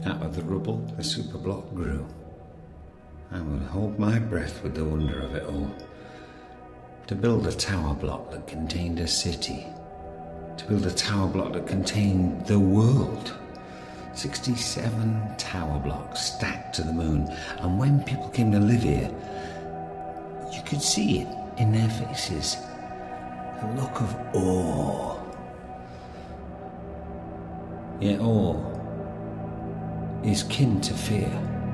Out of the rubble, the superblock grew. I would hold my breath with the wonder of it all. To build a tower block that contained a city. To build a tower block that contained the world. 67 tower blocks stacked to the moon. And when people came to live here, you could see it in their faces. A look of awe. Yet awe is kin to fear.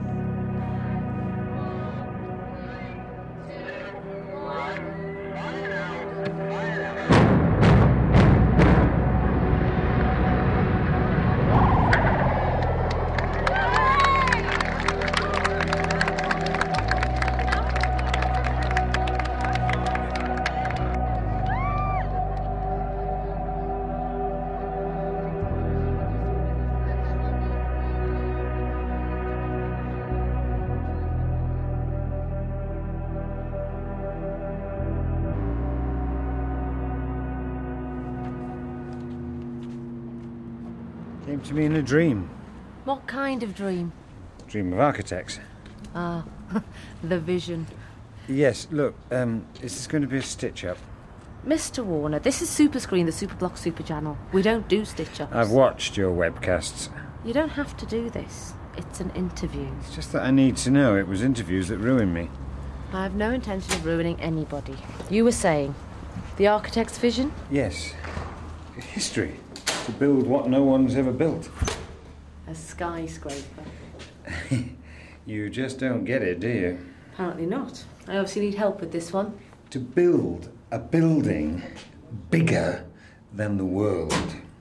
Came to me in a dream. What kind of dream? Dream of architects. Ah, the vision. Yes, look, is this going to be a stitch-up? Mr. Warner, this is Superscreen, the Superblock Super Channel. We don't do stitch-ups. I've watched your webcasts. You don't have to do this. It's an interview. It's just that I need to know. It was interviews that ruined me. I have no intention of ruining anybody. You were saying, the architect's vision? Yes. History. To build what no one's ever built. A skyscraper. You just don't get it, do you? Apparently not. I obviously need help with this one. To build a building bigger than the world.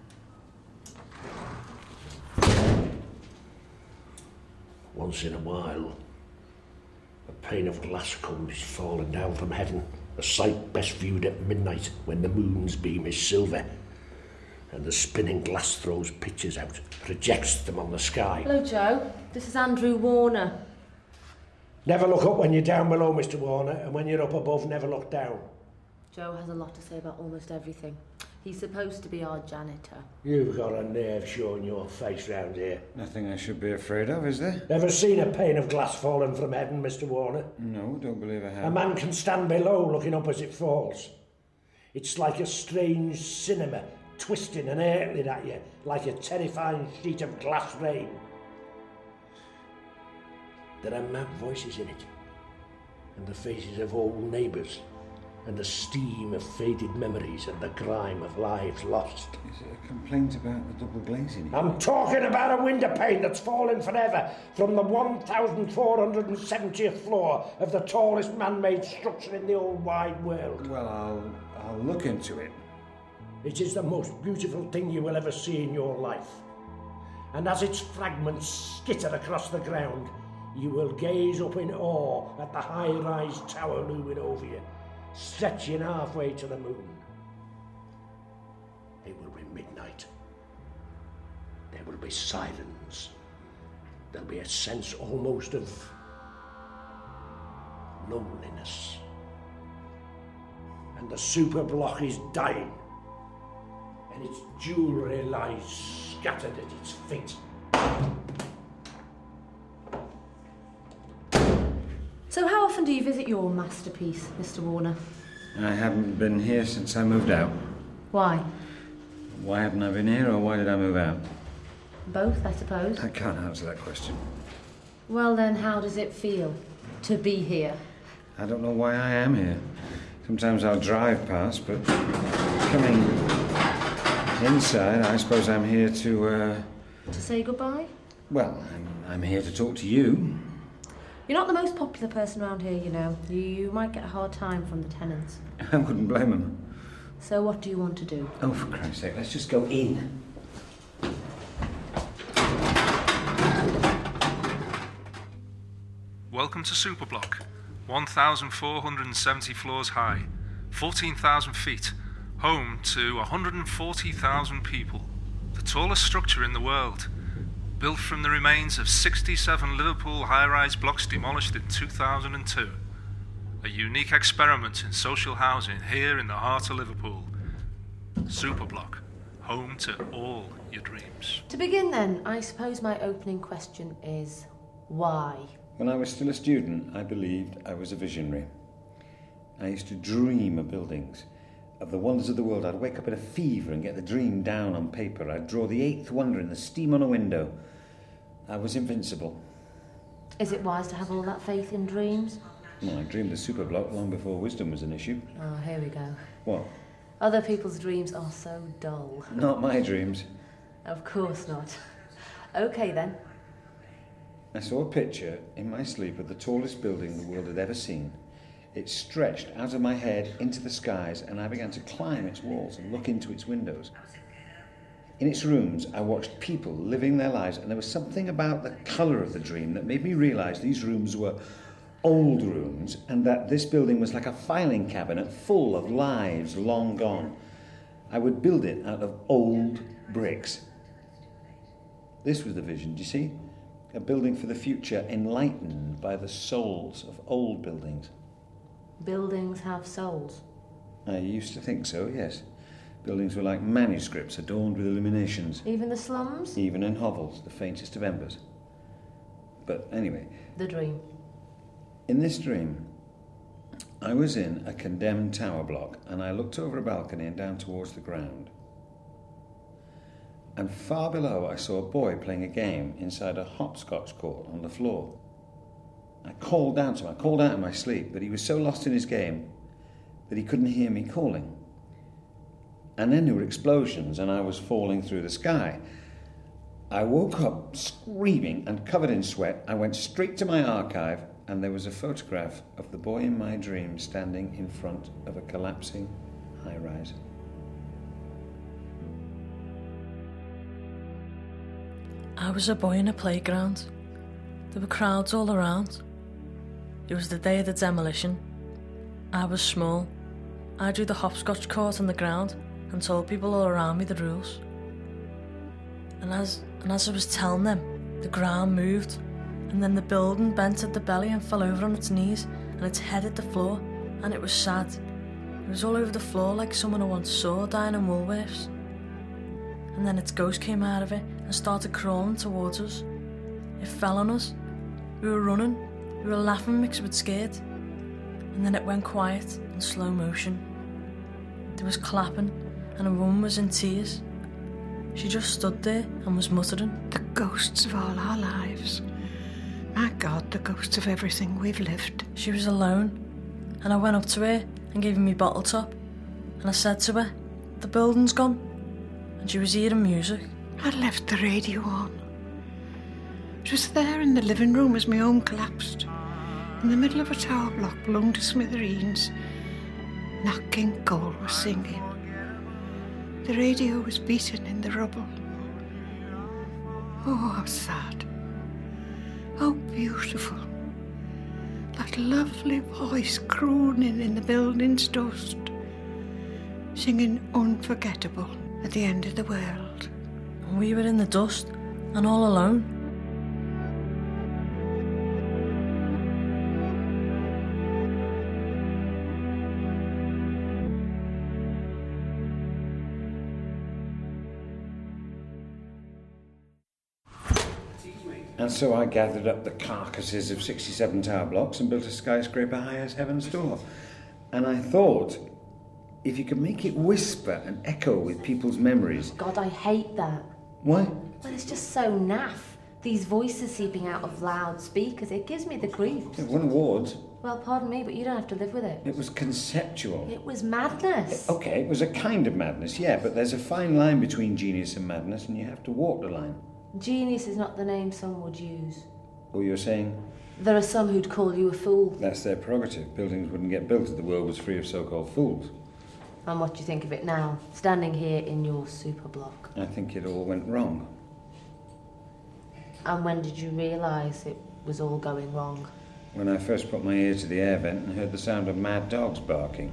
Once in a while, a pane of glass comes falling down from heaven, a sight best viewed at midnight when the moon's beam is silver, and the spinning glass throws pictures out, projects them on the sky. Hello, Joe. This is Andrew Warner. Never look up when you're down below, Mr. Warner, and when you're up above, never look down. Joe has a lot to say about almost everything. He's supposed to be our janitor. You've got a nerve showing your face round here. Nothing I should be afraid of, is there? Ever seen a pane of glass falling from heaven, Mr. Warner? No, don't believe I have. A man can stand below looking up as it falls. It's like a strange cinema, twisting and hurtling at you like a terrifying sheet of glass rain. There are mad voices in it, and the faces of old neighbours, and the steam of faded memories and the grime of lives lost. Is it a complaint about the double glazing? I'm talking about a window pane that's fallen forever from the 1,470th floor of the tallest man-made structure in the old wide world. Well, I'll look into it. It is the most beautiful thing you will ever see in your life. And as its fragments skitter across the ground, you will gaze up in awe at the high-rise tower looming over you, stretching halfway to the moon. It will be midnight. There will be silence. There'll be a sense almost of loneliness. And the superblock is dying, and its jewellery lies scattered at its feet. So how often do you visit your masterpiece, Mr. Warner? I haven't been here since I moved out. Why? Why haven't I been here, or why did I move out? Both, I suppose. I can't answer that question. Well then, how does it feel to be here? I don't know why I am here. Sometimes I'll drive past, but coming inside, I suppose I'm here to, To say goodbye? Well, I'm here to talk to you. You're not the most popular person around here, you know. You might get a hard time from the tenants. I wouldn't blame them. So what do you want to do? Oh, for Christ's sake, let's just go in. Welcome to Superblock. 1,470 floors high, 14,000 feet, home to 140,000 people. The tallest structure in the world. Built from the remains of 67 Liverpool high-rise blocks demolished in 2002. A unique experiment in social housing here in the heart of Liverpool. Superblock, home to all your dreams. To begin then, I suppose my opening question is, why? When I was still a student, I believed I was a visionary. I used to dream of buildings, of the wonders of the world. I'd wake up in a fever and get the dream down on paper. I'd draw the eighth wonder in the steam on a window. I was invincible. Is it wise to have all that faith in dreams? Well, I dreamed the superblock long before wisdom was an issue. Oh, here we go. What? Other people's dreams are so dull. Not my dreams. Of course not. Okay then. I saw a picture in my sleep of the tallest building the world had ever seen. It stretched out of my head into the skies, and I began to climb its walls and look into its windows. In its rooms, I watched people living their lives, and there was something about the colour of the dream that made me realise these rooms were old rooms, and that this building was like a filing cabinet full of lives long gone. I would build it out of old bricks. This was the vision, do you see? A building for the future, enlightened by the souls of old buildings. Buildings have souls. I used to think so, yes. Buildings were like manuscripts adorned with illuminations. Even the slums? Even in hovels, the faintest of embers. But anyway... The dream. In this dream, I was in a condemned tower block, and I looked over a balcony and down towards the ground. And far below, I saw a boy playing a game inside a hopscotch court on the floor. I called down to him. I called out in my sleep, but he was so lost in his game that he couldn't hear me calling. And then there were explosions, and I was falling through the sky. I woke up screaming and covered in sweat. I went straight to my archive, and there was a photograph of the boy in my dream standing in front of a collapsing high-rise. I was a boy in a playground. There were crowds all around. It was the day of the demolition. I was small. I drew the hopscotch court on the ground and told people all around me the rules. And as I was telling them, the ground moved, and then the building bent at the belly and fell over on its knees, and its head hit the floor, and it was sad. It was all over the floor like someone I once saw dying in Woolworths. And then its ghost came out of it and started crawling towards us. It fell on us. We were running. We were laughing mixed with scared. And then it went quiet in slow motion. There was clapping, and a woman was in tears. She just stood there and was muttering, "The ghosts of all our lives. My God, the ghosts of everything we've lived." She was alone, and I went up to her and gave her my bottle top, and I said to her, "The building's gone." And she was hearing music. I'd left the radio on. It was there in the living room as my home collapsed, in the middle of a tower block blown to smithereens. Nat King Cole was singing. The radio was beating in the rubble. Oh, how sad. How beautiful. That lovely voice crooning in the building's dust, singing Unforgettable at the end of the world. And we were in the dust and all alone. And so I gathered up the carcasses of 67 tower blocks and built a skyscraper high as heaven's door. And I thought, if you could make it whisper and echo with people's memories... God, I hate that. Why? Well, it's just so naff. These voices seeping out of loudspeakers, it gives me the creeps. It won awards. Well, pardon me, but you don't have to live with it. It was conceptual. It was madness. Okay, it was a kind of madness, yeah, but there's a fine line between genius and madness, and you have to walk the line. Genius is not the name some would use. Or you're saying? There are some who'd call you a fool. That's their prerogative. Buildings wouldn't get built if the world was free of so-called fools. And what do you think of it now, standing here in your super block? I think it all went wrong. And when did you realise it was all going wrong? When I first put my ear to the air vent and heard the sound of mad dogs barking.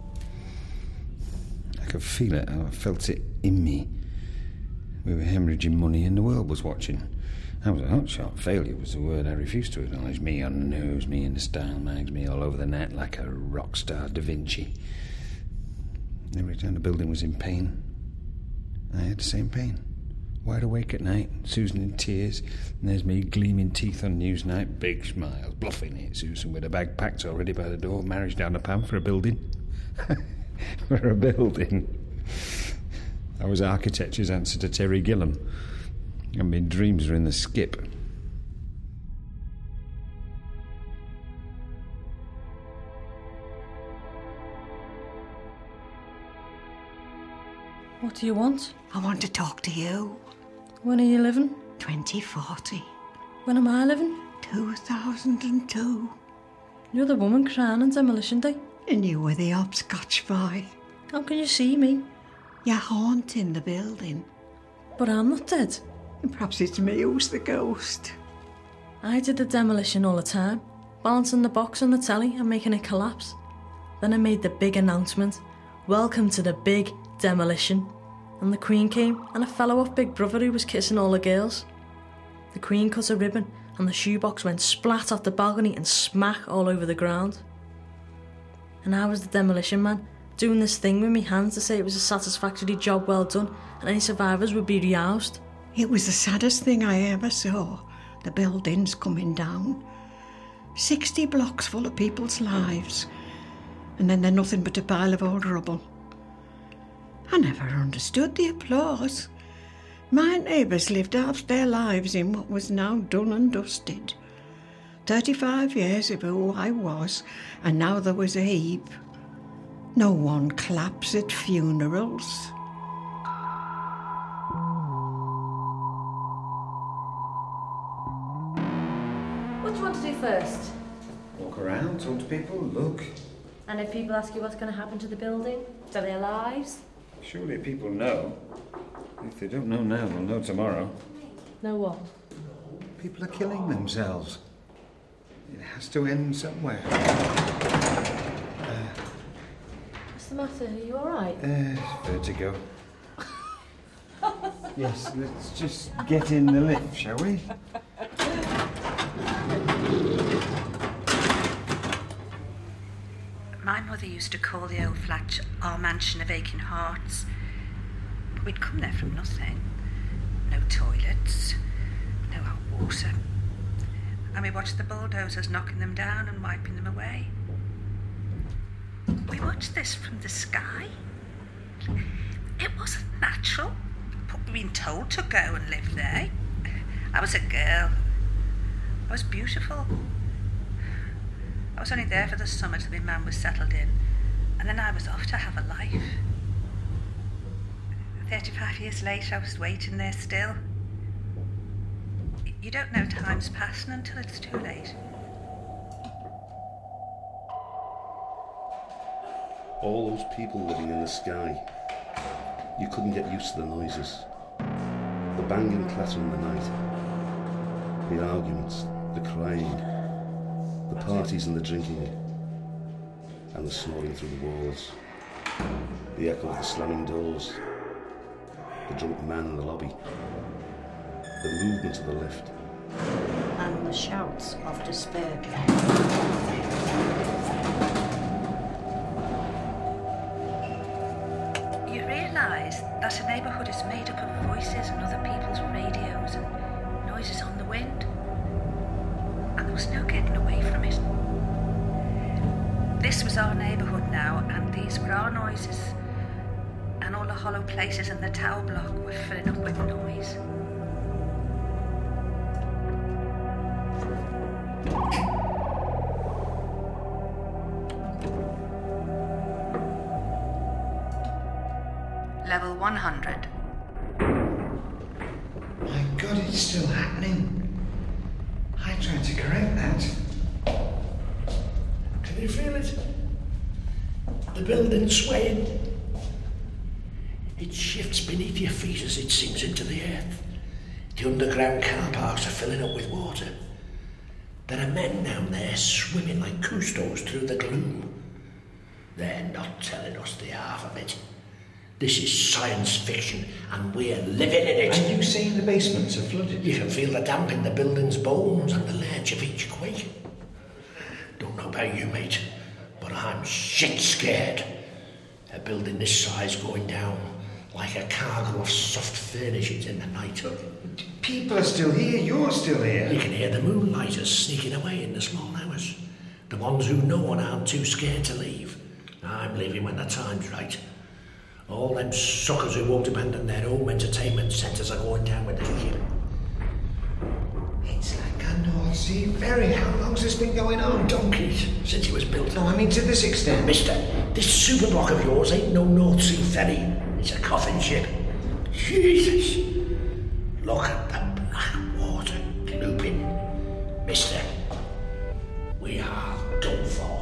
I could feel it. I felt it in me. We were hemorrhaging money and the world was watching. I was a hotshot. Failure was the word I refused to acknowledge. Me on the news, me in the style mags, me all over the net like a rock star Da Vinci. Every time the building was in pain, I had the same pain. Wide awake at night, Susan in tears, and there's me gleaming teeth on Newsnight, big smiles, bluffing it, Susan with a bag packed already by the door, marriage down the pan for a building. For a building. I was architecture's answer to Terry Gilliam, and my dreams were in the skip. What do you want? I want to talk to you. When are you living? 2040. When am I living? 2002. You're the woman crying on Demolition Day. And you were the hopscotch boy. How can you see me? You're haunting the building. But I'm not dead. And perhaps it's me who's the ghost. I did the demolition all the time, balancing the box on the telly and making it collapse. Then I made the big announcement, welcome to the big demolition. And the Queen came and a fellow off Big Brother who was kissing all the girls. The Queen cut a ribbon and the shoebox went splat off the balcony and smack all over the ground. And I was the demolition man, doing this thing with my hands to say it was a satisfactory job well done and any survivors would be rehoused. It was the saddest thing I ever saw, the buildings coming down. 60 blocks full of people's lives, and then they're nothing but a pile of old rubble. I never understood the applause. My neighbours lived half their lives in what was now done and dusted. 35 years of who I was, and now there was a heap. No one claps at funerals. What do you want to do first? Walk around, talk to people, look. And if people ask you what's going to happen to the building, to their lives? Surely people know. If they don't know now, they'll know tomorrow. Know what? People are killing themselves. It has to end somewhere. What's the matter? Are you alright? Vertigo. Yes, let's just get in the lift, shall we? My mother used to call the old flat our mansion of aching hearts. But we'd come there from nothing. No toilets, no hot water. And we watched the bulldozers knocking them down and wiping them away. We watched this from the sky. It wasn't natural, but we'd been told to go and live there. I was a girl. I was beautiful. I was only there for the summer till my man was settled in, and then I was off to have a life. 35 years later, I was waiting there still. You don't know time's passing until it's too late. All those people living in the sky. You couldn't get used to the noises. The banging clatter in the night. The arguments, the crying, the parties and the drinking, and the snoring through the walls. The echo of the slamming doors. The drunk man in the lobby. The movement of the lift. And the shouts of despair. You realise that a neighbourhood is made up of voices and other people's radios and noises on the wind. And there was no getting away from it. This was our neighbourhood now, and these were our noises. And all the hollow places in the tower block were filling up with noise. Level 100. My God, it's still happening. I tried to correct that. Can you feel it? The building's swaying. It shifts beneath your feet as it sinks into the earth. The underground car parks are filling up with water. There are men down there swimming like Cousteaus through the gloom. They're not telling us the half of it. This is science fiction, and we're living in it. Are you saying the basements are flooded? You can feel the damp in the building's bones and the lurch of each quake. Don't know about you, mate, but I'm shit scared. A building this size going down, like a cargo of soft furnishings in the night. People are still here, you're still here. You can hear the moonlighters sneaking away in the small hours. The ones who know and aren't too scared to leave. I'm leaving when the time's right. All them suckers who won't abandon their home entertainment centres are going down with the ship. It's like a North Sea ferry. How long's this been going on? Donkeys, since it was built. No, I mean to this extent. Mister, this super block of yours ain't no North Sea ferry. It's a coffin ship. Jesus! Look at the black water glooping. Mister, we are done for.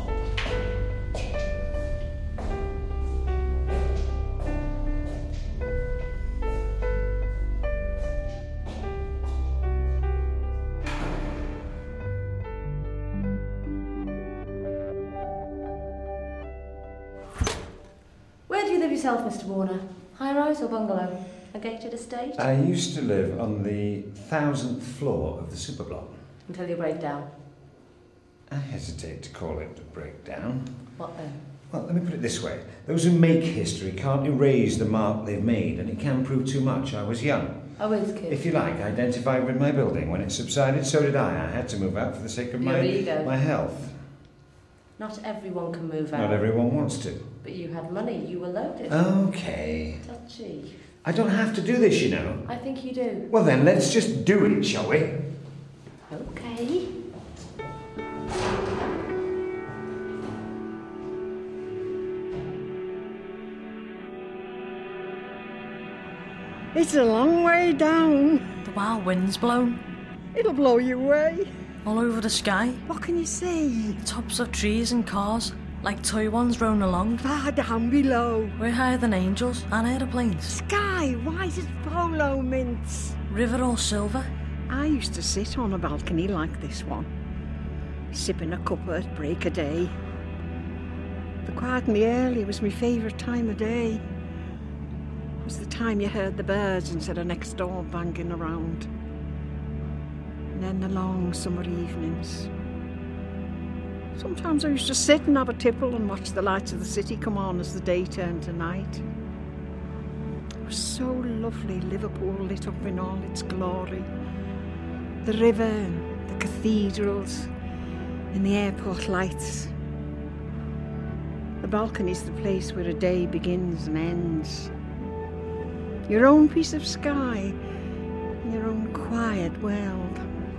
Where do you live yourself, Mr. Warner? High-rise or bungalow? A gated estate? I used to live on the 1000th floor of the superblock. Until you break down. I hesitate to call it a breakdown. What then? Well, let me put it this way. Those who make history can't erase the mark they've made, and it can prove too much. I was young. I was kid. If you like, I identified with my building. When it subsided, so did I. I had to move out for the sake of Your ego. my health. Not everyone can move out. Not everyone wants to. But you had money. You were loaded. Okay. Touchy. I don't have to do this, you know. I think you do. Well then, let's just do it, shall we? Okay. It's a long way down. The wild wind's blown It'll blow you away. all over the sky. What can you see? Tops of trees and cars, like toy ones rolling along. Far down below. We're higher than angels and aeroplanes. Sky, white as polo mints. River all silver. I used to sit on a balcony like this one, sipping a cuppa at break of day. The quiet and the early was my favourite time of day. It was the time you heard the birds instead of next door banging around. And then the long summer evenings. Sometimes I used to sit and have a tipple and watch the lights of the city come on as the day turned to night. It was so lovely, Liverpool lit up in all its glory. The river and the cathedrals and the airport lights. The balcony's the place where a day begins and ends. Your own piece of sky, your own quiet world.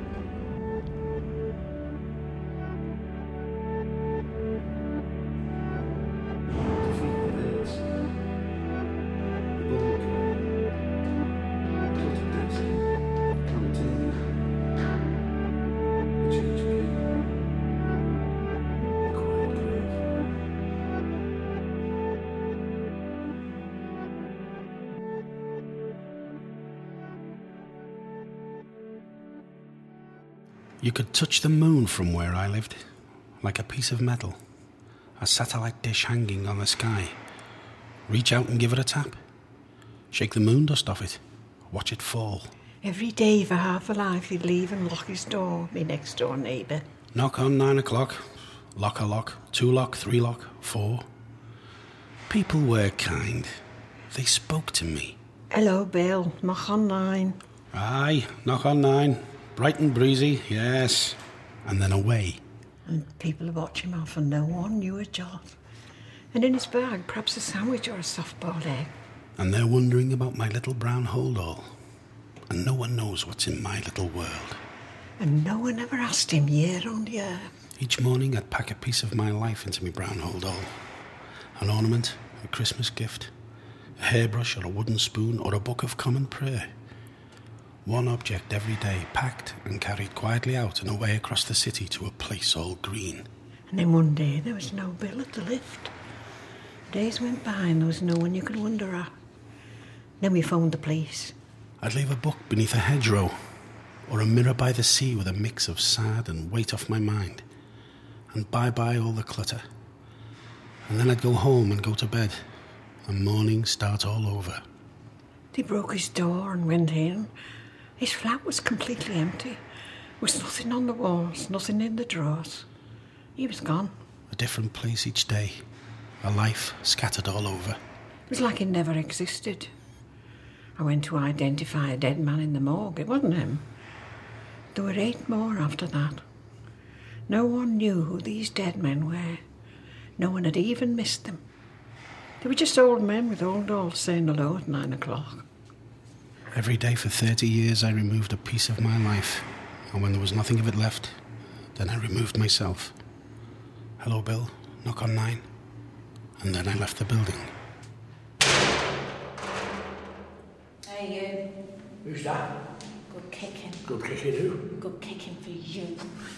You could touch the moon from where I lived, like a piece of metal, a satellite dish hanging on the sky. Reach out and give it a tap. Shake the moon dust off it. Watch it fall. Every day for half a life he'd leave and lock his door, my next door neighbour. Knock on 9 o'clock. Lock a lock. 2 lock, 3 lock, 4. People were kind. They spoke to me. Hello, Bill. Knock on 9. Aye, knock on 9. Bright and breezy, yes. And then away. And people would watch him off and no one knew a jot. And in his bag, perhaps a sandwich or a soft-boiled egg. And they're wondering about my little brown holdall. And no one knows what's in my little world. And no one ever asked him year on year. Each morning I'd pack a piece of my life into my brown holdall. An ornament, a Christmas gift, a hairbrush or a wooden spoon or a book of common prayer. One object every day, packed and carried quietly out and away across the city to a place all green. And then one day there was no bill at the lift. Days went by and there was no one you could wonder at. Then we phoned the police. I'd leave a book beneath a hedgerow, or a mirror by the sea with a mix of sad and weight off my mind, and bye-bye all the clutter. And then I'd go home and go to bed, and morning start all over. They broke his door and went in. His flat was completely empty. There was nothing on the walls, nothing in the drawers. He was gone. A different place each day, a life scattered all over. It was like it never existed. I went to identify a dead man in the morgue. It wasn't him. There were 8 more after that. No one knew who these dead men were. No one had even missed them. They were just old men with old dolls saying hello at 9 o'clock. Every day for 30 years I removed a piece of my life. And when there was nothing of it left, then I removed myself. Hello, Bill. Knock on 9. And then I left the building. Hey, you. Who's that? Good kicking. Good kicking who? Good kicking for you.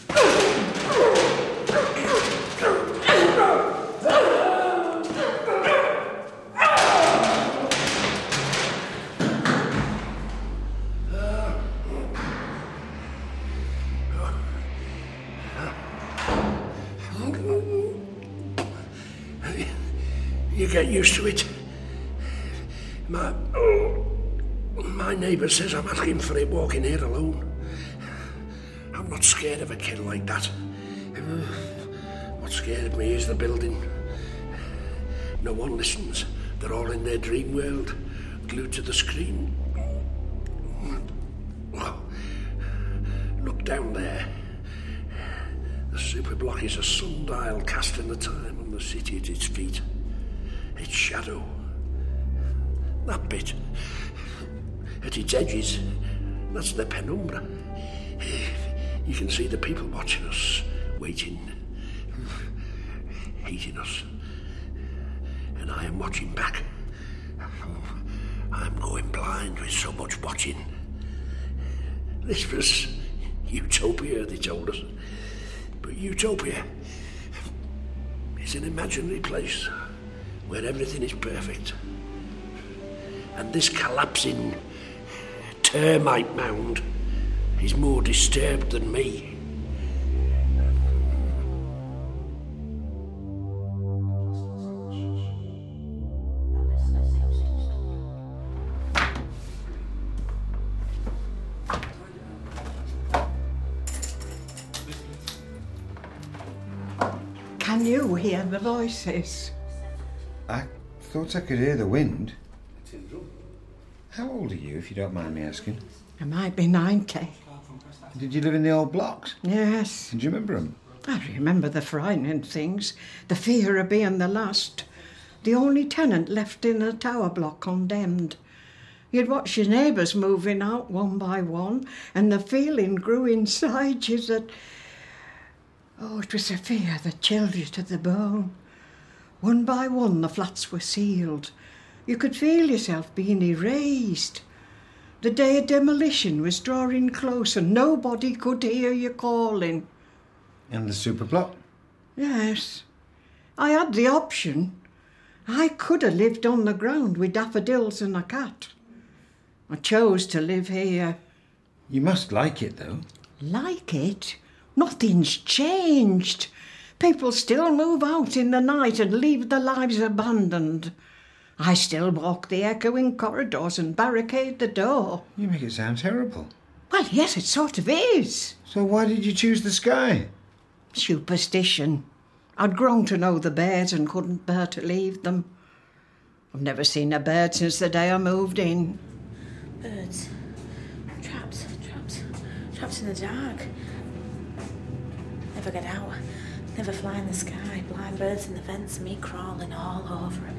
You get used to it. My neighbour says I'm asking for it walking here alone. I'm not scared of a kid like that. What scared me is the building. No one listens. They're all in their dream world, glued to the screen. Oh, look down there. The superblock is a sundial casting the time on the city at its feet. Its shadow. That bit. At its edges, that's the penumbra. You can see the people watching us, waiting, hating us. And I am watching back. I'm going blind with so much watching. This was utopia, they told us. But utopia is an imaginary place where everything is perfect. And this collapsing termite mound is more disturbed than me. Can you hear the voices? I thought I could hear the wind. How old are you, if you don't mind me asking? I might be 90. Did you live in the old blocks? Yes. Do you remember them? I remember the frightening things. The fear of being the last. The only tenant left in a tower block condemned. You'd watch your neighbours moving out one by one, and the feeling grew inside you that... Oh, it was a fear that chilled you to the bone. One by one, the flats were sealed. You could feel yourself being erased. The day of demolition was drawing close and nobody could hear you calling. And the superblock? Yes. I had the option. I could have lived on the ground with daffodils and a cat. I chose to live here. You must like it, though. Like it? Nothing's changed. People still move out in the night and leave their lives abandoned. I still walk the echoing corridors and barricade the door. You make it sound terrible. Well, yes, it sort of is. So why did you choose the sky? Superstition. I'd grown to know the birds and couldn't bear to leave them. I've never seen a bird since the day I moved in. Birds. Traps in the dark. Never get out. Never fly in the sky. Blind birds in the fence, me crawling all over them.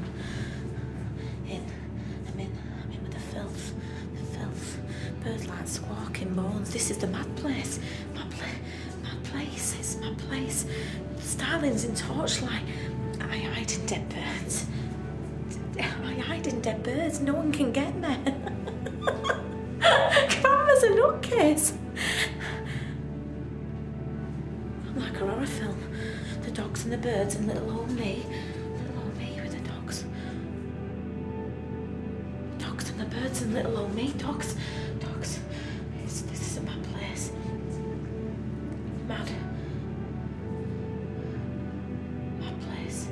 I'm in with the filth. Birds like squawking bones. This is the mad place. Mad place. It's my place. Starlings in torchlight. I hide in dead birds. No one can get me. Camera's a nutcase. I'm like a horror film. The dogs and the birds and little old me. Little old me with the dogs. Dogs and the birds and little old me. Dogs. This isn't my place. Mad place.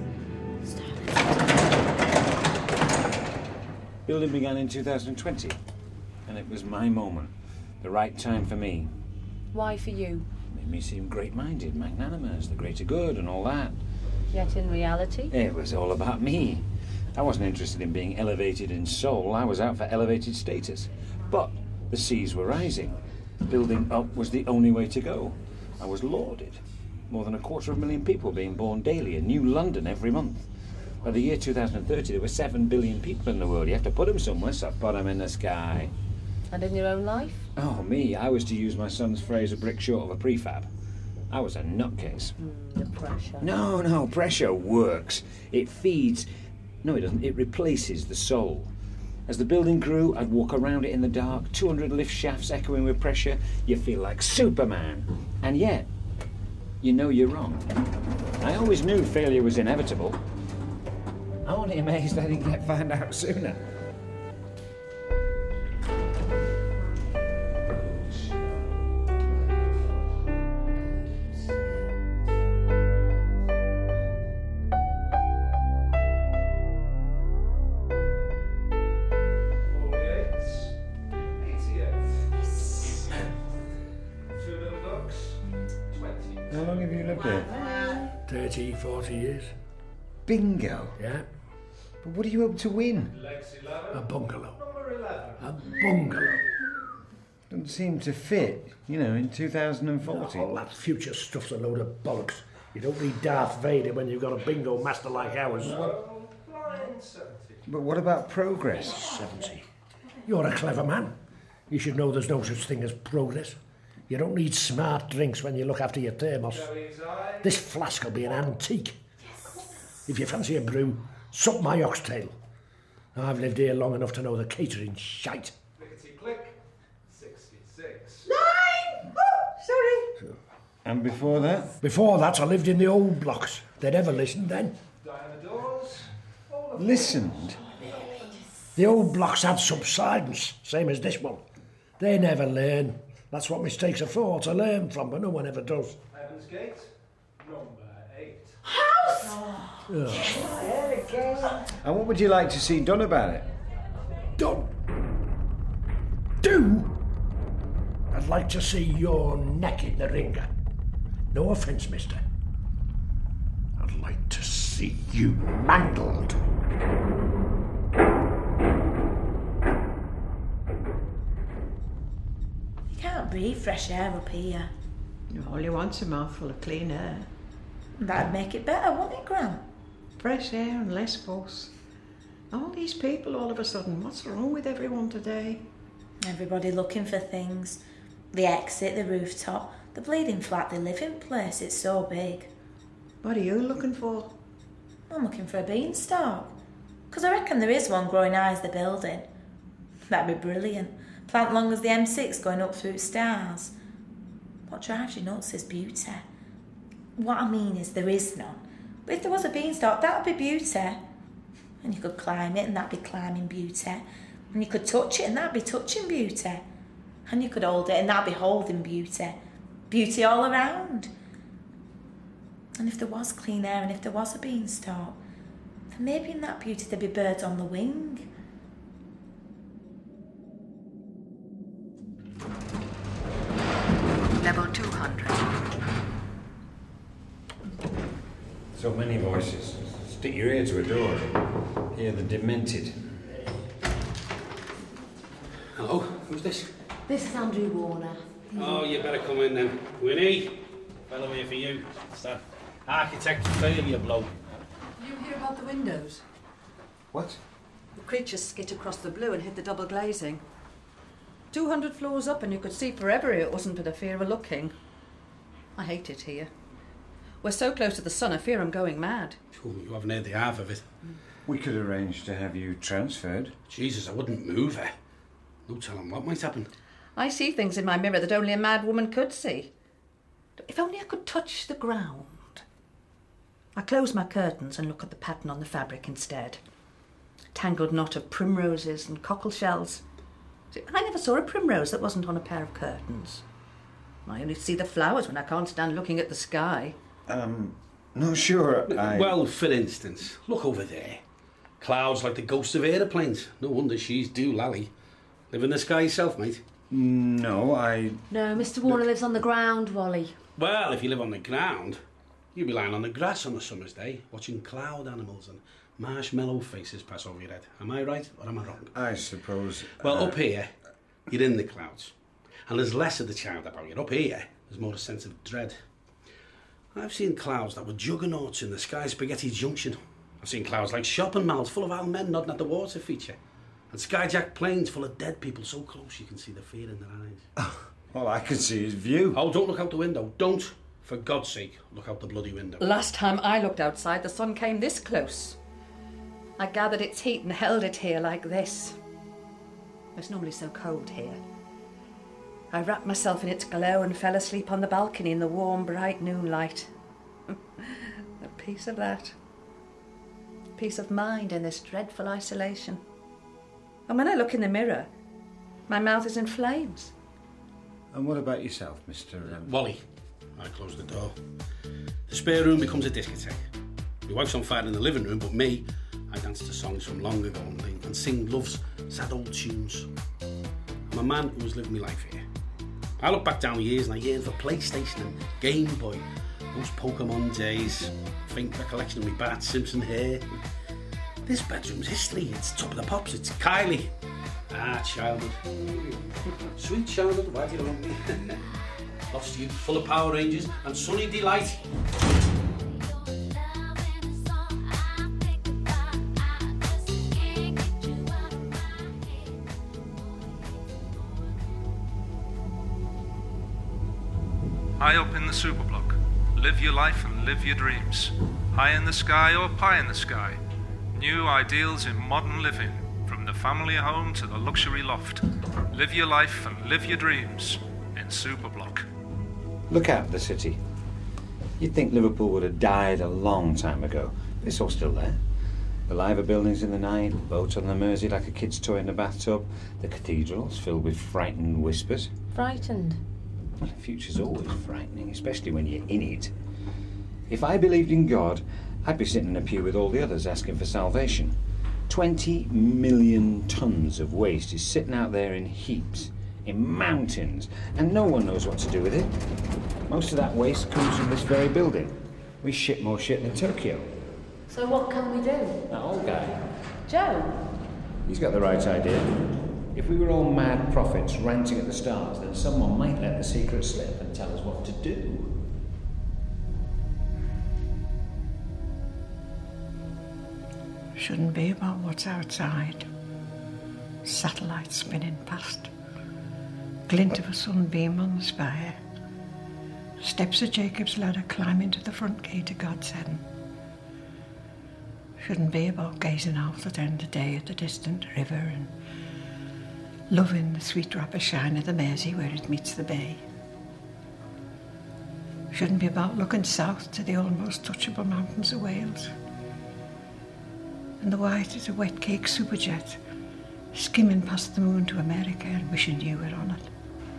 Building began in 2020, and it was my moment. The right time for me. Why for you? Made me seem great-minded, magnanimous, the greater good and all that. Yet in reality? It was all about me. I wasn't interested in being elevated in soul, I was out for elevated status. But the seas were rising. Building up was the only way to go. I was lauded. More than 250,000 people being born daily, a new London every month. By the year 2030, there were 7 billion people in the world. You have to put them somewhere, so put them in the sky. And in your own life? Oh, me, I was, to use my son's phrase, a brick short of a prefab. I was a nutcase. The pressure. No, pressure works. It feeds... No, it doesn't. It replaces the soul. As the building grew, I'd walk around it in the dark, 200 lift shafts echoing with pressure. You feel like Superman. And yet, you know you're wrong. I always knew failure was inevitable. I'm only amazed I didn't get found out sooner. How long have you lived here? 30, 40 years. Bingo. Yeah. But what do you hope to win? A bungalow. A bungalow. Doesn't seem to fit, in 2040. All that future stuff's a load of bollocks. You don't need Darth Vader when you've got a bingo master like ours. But what about progress? 70. You're a clever man. You should know there's no such thing as progress. You don't need smart drinks when you look after your thermos. This flask will be an antique. If you fancy a brew, suck my oxtail. I've lived here long enough to know the catering's shite. Clickety-click. 66. 9! Oh, sorry. And before that? Before that, I lived in the old blocks. They never listened then. Diana doors. Listened? The old blocks had subsidence, same as this one. They never learn. That's what mistakes are for, to learn from, but no one ever does. Heaven's Gate. Number 8. And what would you like to see done about it? Done. Do? I'd like to see your neck in the ringer. No offence, mister. I'd like to see you mangled. You can't breathe fresh air up here. All you want's a mouthful of clean air. That'd make it better, wouldn't it, Gran? Fresh air and less fuss. All these people all of a sudden, what's wrong with everyone today? Everybody looking for things. The exit, the rooftop, the bleeding flat they live in place. It's so big. What are you looking for? I'm looking for a beanstalk. 'Cause I reckon there is one growing high as the building. That'd be brilliant. Plant long as the M6 going up through stars. What drives you nuts is beauty. What I mean is there is none. But if there was a beanstalk, that'd be beauty. And you could climb it and that'd be climbing beauty. And you could touch it and that'd be touching beauty. And you could hold it and that'd be holding beauty. Beauty all around. And if there was clean air and if there was a beanstalk, then maybe in that beauty there'd be birds on the wing. Level 200. So many voices. Stick your ear to a door. Hear the demented. Hello, who's this? This is Andrew Warner. Oh, you better come in then. Winnie, fellow here for you. It's that architect failure bloke. Did you hear about the windows? What? The creatures skit across the blue and hit the double glazing. 200 floors up and you could see forever it wasn't for the fear of looking. I hate it here. We're so close to the sun, I fear I'm going mad. Oh, you haven't heard the half of it. We could arrange to have you transferred. Jesus, I wouldn't move her. No telling what might happen. I see things in my mirror that only a mad woman could see. If only I could touch the ground. I close my curtains and look at the pattern on the fabric instead. Tangled knot of primroses and cockle shells. I never saw a primrose that wasn't on a pair of curtains. I only see the flowers when I can't stand looking at the sky. Not sure. Well, for instance, look over there. Clouds like the ghosts of aeroplanes. No wonder she's doolally. Live in the sky yourself, mate? No, No, Mr. Warner lives on the ground, Wally. Well, if you live on the ground, you'll be lying on the grass on a summer's day, watching cloud animals and marshmallow faces pass over your head. Am I right or am I wrong? I suppose... Well, up here, you're in the clouds. And there's less of the child about you. Up here, there's more a sense of dread. I've seen clouds that were juggernauts in the sky, Spaghetti Junction. I've seen clouds like shopping malls full of old men nodding at the water feature. And skyjacked planes full of dead people so close you can see the fear in their eyes. Well, I can see his view. Oh, don't look out the window. Don't, for God's sake, look out the bloody window. Last time I looked outside, the sun came this close. I gathered its heat and held it here like this. It's normally so cold here. I wrapped myself in its glow and fell asleep on the balcony in the warm, bright noonlight. A piece of that. Peace of mind in this dreadful isolation. And when I look in the mirror, my mouth is in flames. And what about yourself, Mr. Wally. I close the door. The spare room becomes a discotheque. My wife's on fire in the living room, but me, I dance to songs from long ago and sing love's sad old tunes. I'm a man who has lived my life here. I look back down the years and I yearn for PlayStation and Game Boy, those Pokemon days, faint recollection of my Bart Simpson hair. This bedroom's history, it's top of the pops, it's Kylie. Childhood. Sweet childhood, why do you want me? Lost youth, full of Power Rangers and sunny delight. High up in the superblock, live your life and live your dreams. High in the sky or pie in the sky. New ideals in modern living. From the family home to the luxury loft. Live your life and live your dreams in Superblock. Look out the city. You'd think Liverpool would have died a long time ago. It's all still there. The Liver buildings in the night, the boat on the Mersey like a kid's toy in a bathtub, the cathedrals filled with frightened whispers. Frightened? Well, the future's always frightening, especially when you're in it. If I believed in God, I'd be sitting in a pew with all the others asking for salvation. 20 million tons of waste is sitting out there in heaps, in mountains, and no one knows what to do with it. Most of that waste comes from this very building. We ship more shit than Tokyo. So what can we do? That old guy. Joe? He's got the right idea. If we were all mad prophets ranting at the stars, then someone might let the secret slip and tell us what to do. Shouldn't be about what's outside. Satellites spinning past. Glint of a sunbeam on the spire. Steps of Jacob's ladder climbing to the front gate of God's heaven. Shouldn't be about gazing out at the end of the day at the distant river and loving the sweet drop of shine of the Mersey where it meets the bay. Shouldn't be about looking south to the almost touchable mountains of Wales. And the white as a wet cake superjet, skimming past the moon to America and wishing you were on it.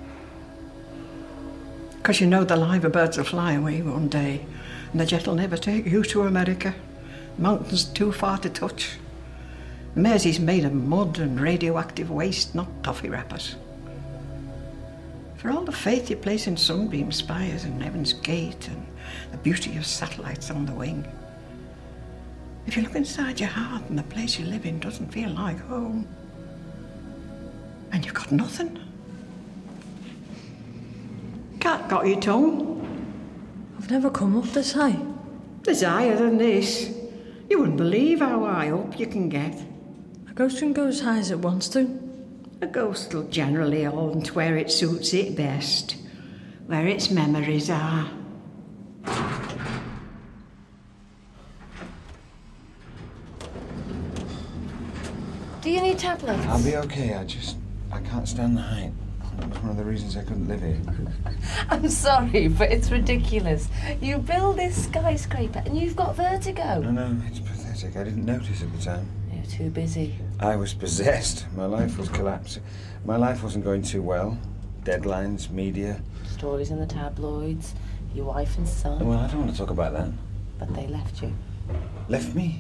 Because you know the liver birds will fly away one day, and the jet will never take you to America. The mountain's too far to touch. The Mersey's made of mud and radioactive waste, not toffee wrappers. For all the faith you place in sunbeam spires and Heaven's Gate and the beauty of satellites on the wing, if you look inside your heart and the place you live in doesn't feel like home, and you've got nothing. Cat got your tongue. I've never come up this high. There's higher than this. You wouldn't believe how high up you can get. A ghost can go as high as it wants to. A ghost will generally haunt where it suits it best, where its memories are. Do you need tablets? I'll be okay. I can't stand the height. That was one of the reasons I couldn't live here. I'm sorry, but it's ridiculous. You build this skyscraper and you've got vertigo. No, it's pathetic. I didn't notice at the time. You're too busy. I was possessed. My life was collapsing. My life wasn't going too well. Deadlines, media. Stories in the tabloids, your wife and son. Well, I don't want to talk about that. But they left you. Left me?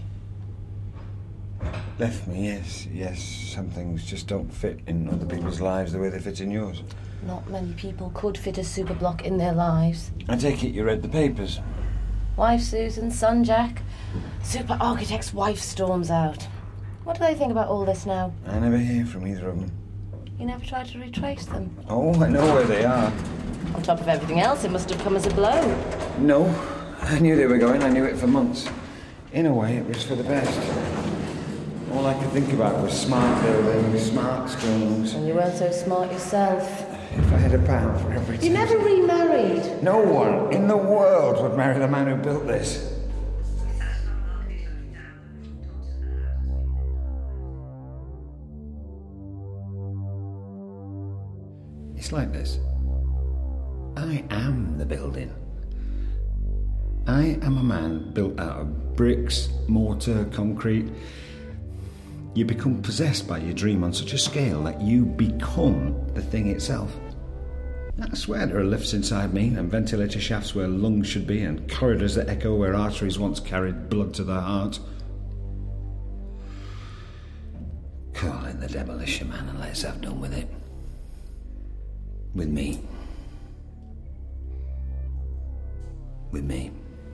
Left me, yes. Some things just don't fit in other people's lives the way they fit in yours. Not many people could fit a superblock in their lives. I take it you read the papers. Wife Susan, son Jack. Super architect's wife storms out. What do they think about all this now? I never hear from either of them. You never tried to retrace them? Oh, I know where they are. On top of everything else, it must have come as a blow. No, I knew they were going. I knew it for months. In a way, it was for the best. All I could think about was smart buildings, smart schools. And you weren't so smart yourself. If I had £1 for every time. You never remarried. No one in the world would marry the man who built this. It's like this. I am the building. I am a man built out of bricks, mortar, concrete. You become possessed by your dream on such a scale that you become the thing itself. I swear there are lifts inside me and ventilator shafts where lungs should be and corridors that echo where arteries once carried blood to the heart. Call in the demolition man and let's have done with it. With me. With me.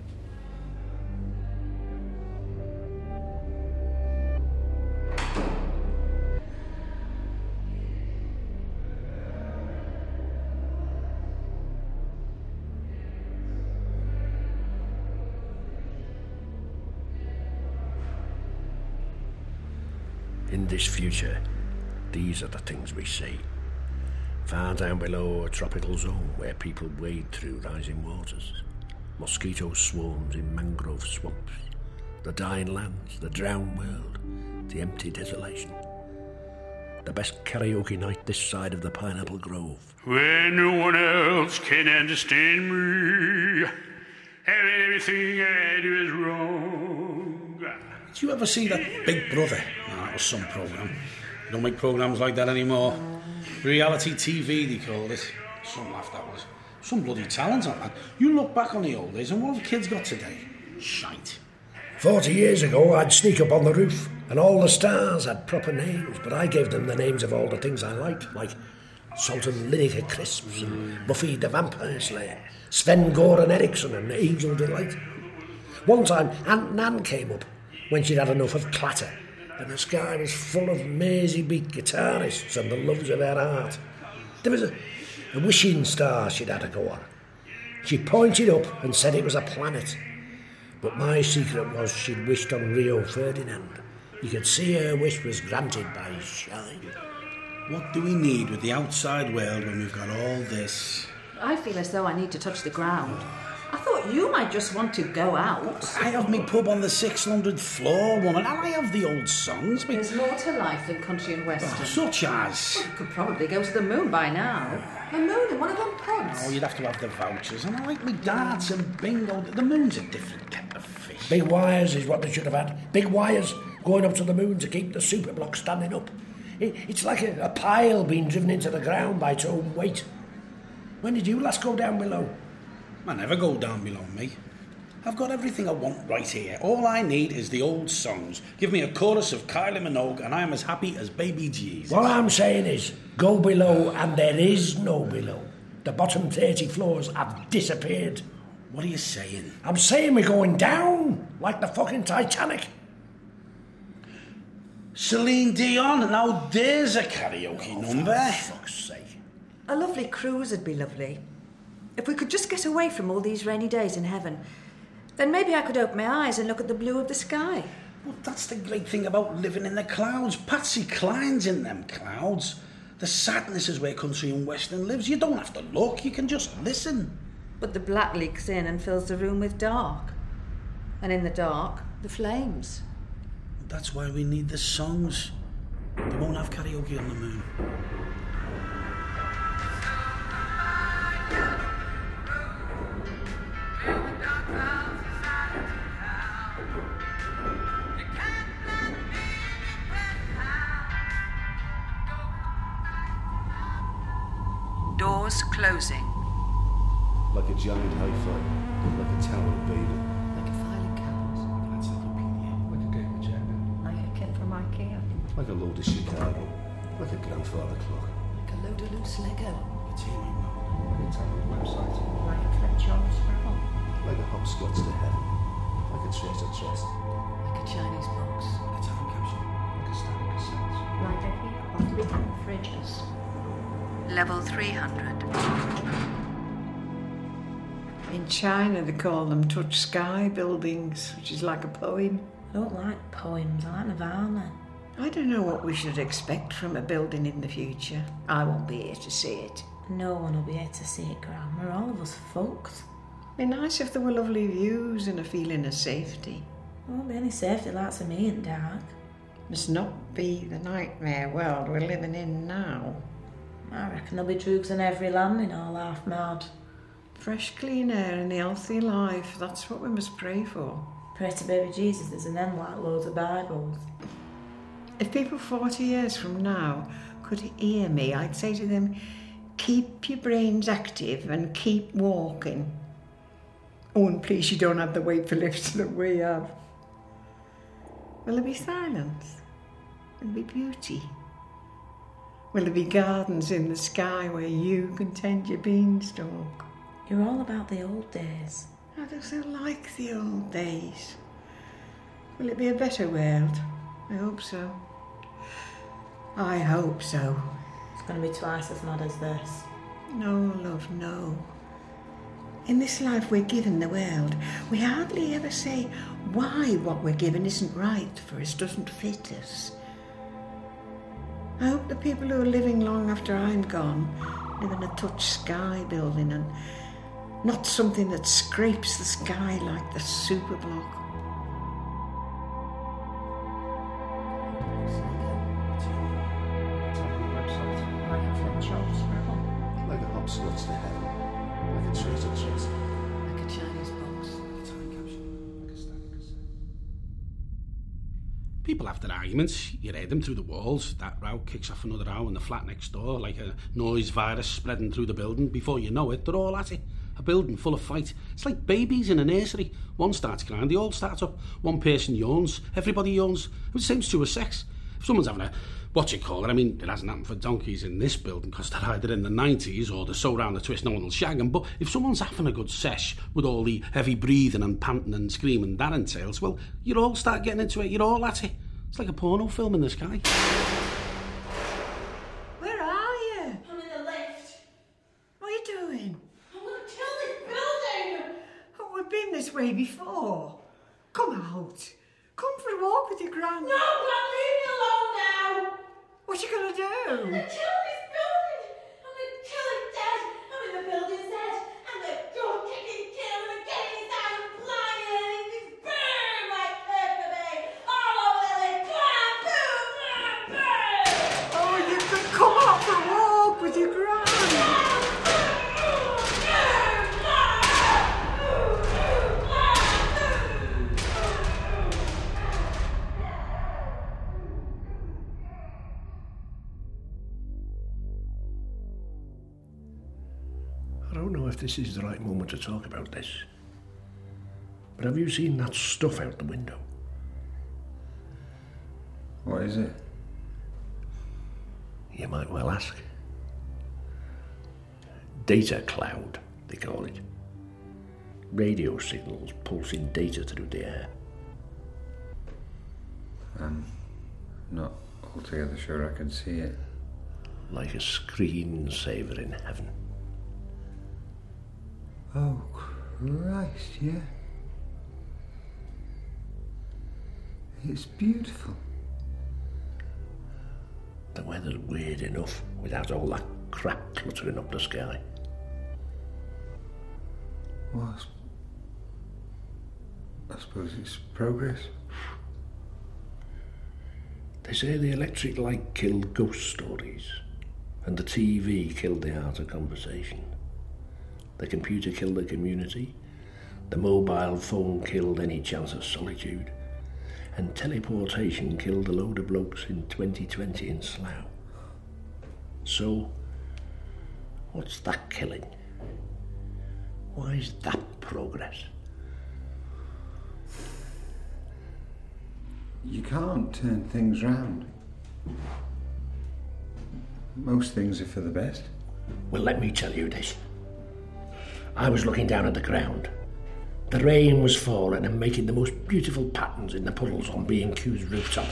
In this future, these are the things we see. Far down below a tropical zone where people wade through rising waters. Mosquito swarms in mangrove swamps. The dying lands, the drowned world, the empty desolation. The best karaoke night this side of the Pineapple Grove. When no one else can understand me, and everything I do is wrong. Did you ever see that Big Brother? No, that was some programme. They don't make programmes like that anymore. Reality TV, they called it. Some laugh, that was. Some bloody talent on that. You look back on the old days and what have the kids got today? Shite. 40 years ago, I'd sneak up on the roof, and all the stars had proper names, but I gave them the names of all the things I liked, like Sultan Lineker Crisps and Buffy the Vampire Slayer, Sven-Goran Eriksson and Angel Delight. One time, Aunt Nan came up when she'd had enough of clatter, and the sky was full of mazy-beak guitarists and the loves of her heart. There was a wishing star she'd had to go on. She pointed up and said it was a planet. But my secret was she'd wished on Rio Ferdinand. You could see her wish was granted by his shine. What do we need with the outside world when we've got all this? I feel as though I need to touch the ground. I thought you might just want to go out. I have me pub on the 600th floor, woman, and I have the old songs. There's more to life than country and western. Oh, such as? Well, you could probably go to the moon by now. The moon in one of them pubs. Oh, you'd have to have the vouchers, and I like me darts and bingo. The moon's a different kettle of fish. Big wires is what they should have had. Big wires going up to the moon to keep the super block standing up. It's like a pile being driven into the ground by its own weight. When did you last go down below? I never go down below me. I've got everything I want right here. All I need is the old songs. Give me a chorus of Kylie Minogue and I am as happy as baby Jesus. What I'm saying is, go below and there is no below. The bottom 30 floors have disappeared. What are you saying? I'm saying we're going down, like the fucking Titanic. Celine Dion, now there's a karaoke number. For fuck's sake. A lovely cruise would be lovely. If we could just get away from all these rainy days in heaven, then maybe I could open my eyes and look at the blue of the sky. Well, that's the great thing about living in the clouds. Patsy Cline's in them clouds. The sadness is where country and western lives. You don't have to look, you can just listen. But the black leaks in and fills the room with dark. And in the dark, the flames. That's why we need the songs. We won't have karaoke on the moon. Doors closing. Like a giant hi-fi, like a Tower of Babel. Like a filing cabinet. Like an encyclopedia. Like a game of Jenga. Like a kit from IKEA. Like a load of Chicago. Like a grandfather clock. Like a load of loose Lego. Like a TV remote. Like a tablet website. Like a French Scrabble. Like a hopscotch to heaven. Like a treasure chest. Like a Chinese box. Like a time capsule. Like a stack of cassettes. Like a heap of little fridges. Level 300. In China, they call them touch sky buildings, which is like a poem. I don't like poems, I like Nirvana. I don't know what we should expect from a building in the future. I won't be here to see it. No one will be here to see it, Gran. We're all of us fucked. It'd be nice if there were lovely views and a feeling of safety. There won't be any safety lights for me in dark. Must not be the nightmare world we're living in now. I reckon there'll be drugs in every landing, all half mad. Fresh, clean air and a healthy life, that's what we must pray for. Pray to baby Jesus, there's an end like loads of Bibles. If people 40 years from now could hear me, I'd say to them, keep your brains active and keep walking. Oh, and please, you don't have the weight for lifts that we have. Will there be silence? Will there be beauty? Will there be gardens in the sky where you can tend your beanstalk? You're all about the old days. I do so like the old days. Will it be a better world? I hope so. I hope so. It's going to be twice as mad as this. No, love, no. In this life we're given the world. We hardly ever say why what we're given isn't right, for it doesn't fit us. I hope the people who are living long after I'm gone live in a touch sky building and not something that scrapes the sky like the superblock. Like a hopscotch to heaven. Like a treasure chest. Like a Chinese box. Like a time capsule. Like a stack of cassettes. People have their arguments. You hear them through the walls. That row kicks off another row in the flat next door, like a noise virus spreading through the building. Before you know it, they're all at it. A building full of fight. It's like babies in a nursery. One starts crying, they all start up. One person yawns, everybody yawns. The same's true with sex. If someone's having a, what you call it, I mean, it hasn't happened for donkeys in this building because they're either in the 90s or they're so round the twist no one will shag them. But if someone's having a good sesh with all the heavy breathing and panting and screaming that entails, well, you all start getting into it, you're all at it. It's like a porno film in the sky. Where are you? I'm in the lift. What are you doing? I'm going to kill this building. Oh, we've been this way before. Come out. Come for a walk with your gran. No, Gran, leave me alone now. What you gonna do? I'm going to kill this building. I'm going to kill it dead. I'm in the building's dead. And the door kicking, killing, and getting it down and flying. It's burn like paper, babe. All over the lid. Blam, boom, blam, bam. Oh, you could come out for a walk with your gran. I don't know if this is the right moment to talk about this, but have you seen that stuff out the window? What is it? You might well ask. Data cloud, they call it. Radio signals pulsing data through the air. I'm not altogether sure I can see it. Like a screensaver in heaven. Oh, Christ, yeah. It's beautiful. The weather's weird enough without all that crap cluttering up the sky. Well, I suppose it's progress. They say the electric light killed ghost stories, and the TV killed the art of conversation. The computer killed the community, the mobile phone killed any chance of solitude, and teleportation killed a load of blokes in 2020 in Slough. So, what's that killing? Why is that progress? You can't turn things round. Most things are for the best. Well, let me tell you this. I was looking down at the ground The rain was falling and making the most beautiful patterns in the puddles on B&Q's rooftop.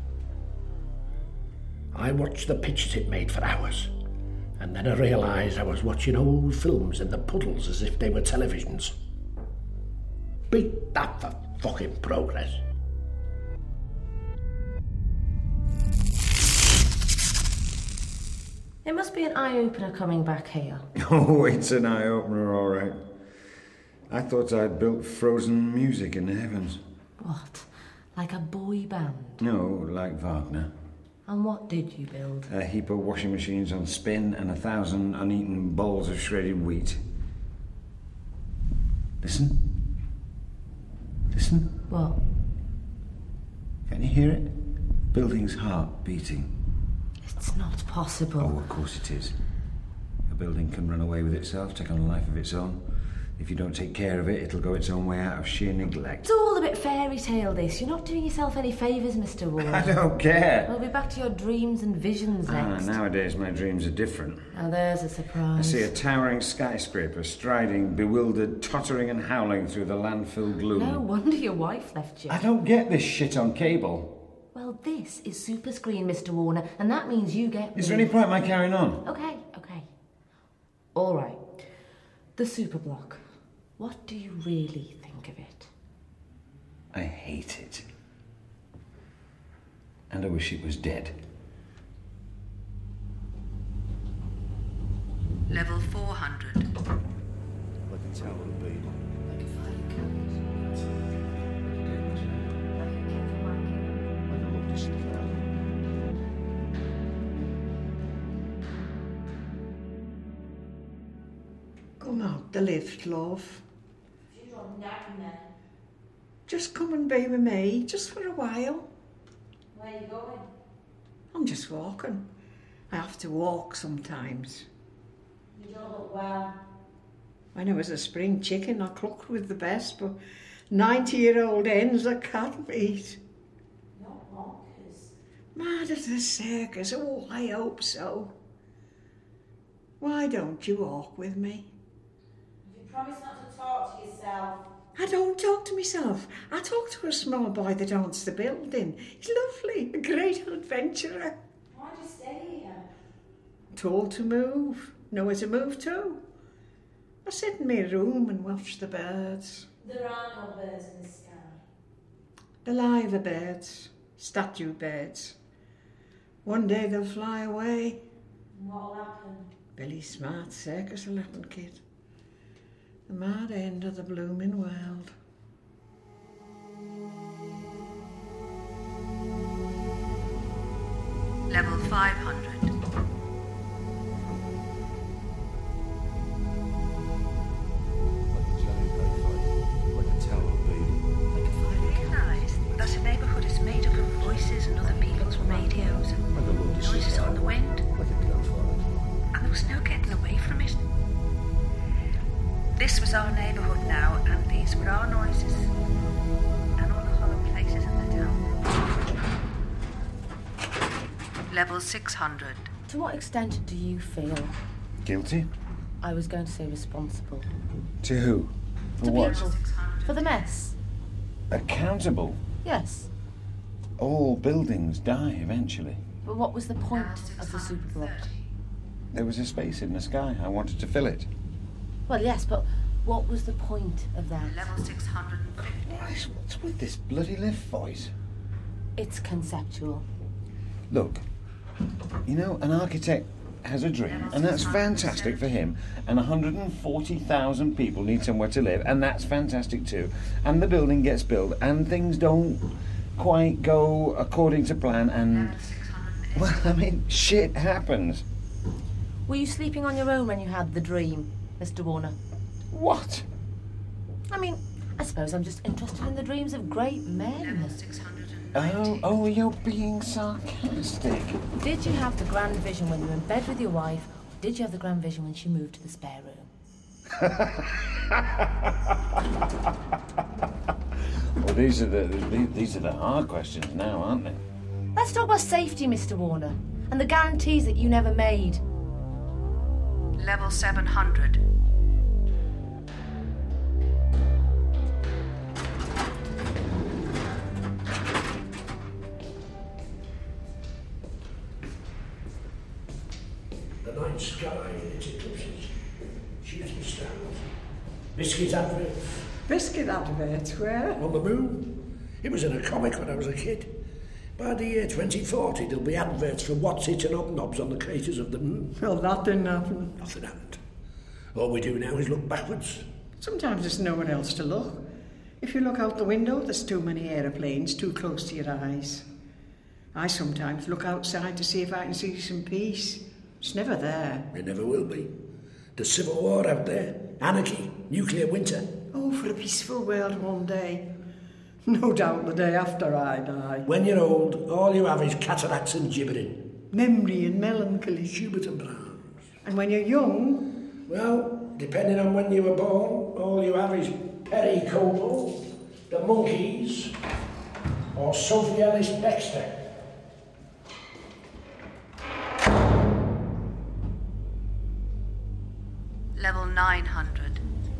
I watched the pictures it made for hours, and then I realised I was watching old films in the puddles as if they were televisions. Beat that for fucking progress. It must be an eye-opener coming back here. Oh, it's an eye-opener, all right. I thought I'd built frozen music in the heavens. What? Like a boy band? No, like Wagner. And what did you build? A heap of washing machines on spin and 1,000 uneaten bowls of shredded wheat. Listen. Listen. What? Can you hear it? Building's heart beating. It's not possible. Oh, of course it is. A building can run away with itself, take on a life of its own. If you don't take care of it, it'll go its own way out of sheer neglect. It's all a bit fairy tale, this. You're not doing yourself any favours, Mr. Warner. I don't care. We'll be back to your dreams and visions next. Nowadays my dreams are different. Now there's a surprise. I see a towering skyscraper striding, bewildered, tottering and howling through the landfill gloom. No wonder your wife left you. I don't get this shit on cable. Well, this is super screen, Mr. Warner, and that means you get me. Is there any point in my carrying on? Okay. All right. The superblock. What do you really think of it? I hate it. And I wish it was dead. Level 400. Like a tower of Babel. Like a fighting cat. Like a lovely city. Come out the lift, love. She's on napping then. Just come and be with me, just for a while. Where are you going? I'm just walking. I have to walk sometimes. You don't look well. When I was a spring chicken, I clucked with the best, but 90-year-old hens I can't beat. Not bonkers. Mad at the circus, oh, I hope so. Why don't you walk with me? If you promise not to talk to yourself. I don't talk to myself. I talk to a small boy that owns the building. He's lovely, a great adventurer. Why'd you stay here? Told to move. Know where to move to. I sit in my room and watch the birds. There are no birds in the sky. The liver birds, statue birds. One day they'll fly away. What'll happen? Billy Smart circus will happen, kid. The mad end of the blooming world. Level 500. Like a giant gunfight. Like a tower of Babel. Like a fighting cat. Realise that a neighbourhood is made up of voices and other people's radios. Like a lovely city. Noises on the wind. Like a campfire. And there was no getting away from it. This was our neighbourhood now, and these were our noises. And all the hollow places in the town. Level 600. To what extent do you feel? Guilty? I was going to say responsible. To who? For To what? people. For the mess. Accountable? Yes. All buildings die eventually. But what was the point of the superblock? There was a space in the sky. I wanted to fill it. Well, yes, but what was the point of that? Level 650. What's with this bloody lift voice? It's conceptual. Look, you know, an architect has a dream, and that's fantastic for him, and 140,000 people need somewhere to live, and that's fantastic too. And the building gets built, and things don't quite go according to plan, and, well, I mean, shit happens. Were you sleeping on your own when you had the dream, Mr. Warner? What? I mean, I suppose I'm just interested in the dreams of great men. Oh, you're being sarcastic. Did you have the grand vision when you were in bed with your wife, or did you have the grand vision when she moved to the spare room? Well, these are the hard questions now, aren't they? Let's talk about safety, Mr. Warner, and the guarantees that you never made. Level 700. Biscuit advert. Biscuit advert, where? On the moon. It was in a comic when I was a kid. By the year 2040, there'll be adverts for what's it and hobnobs on the craters of the moon. Well, that didn't happen. Nothing happened. All we do now is look backwards. Sometimes there's nowhere else to look. If you look out the window, there's too many aeroplanes too close to your eyes. I sometimes look outside to see if I can see some peace. It's never there. It never will be. There's civil war out there. Anarchy. Nuclear winter. Oh, for a peaceful world one day. No doubt the day after I die. When you're old, all you have is cataracts and gibbering. Memory and melancholy. Schubert and Brahms. And when you're young? Well, depending on when you were born, all you have is Perry Como, the Monkees, or Sophie Ellis-Bextor. Level 900.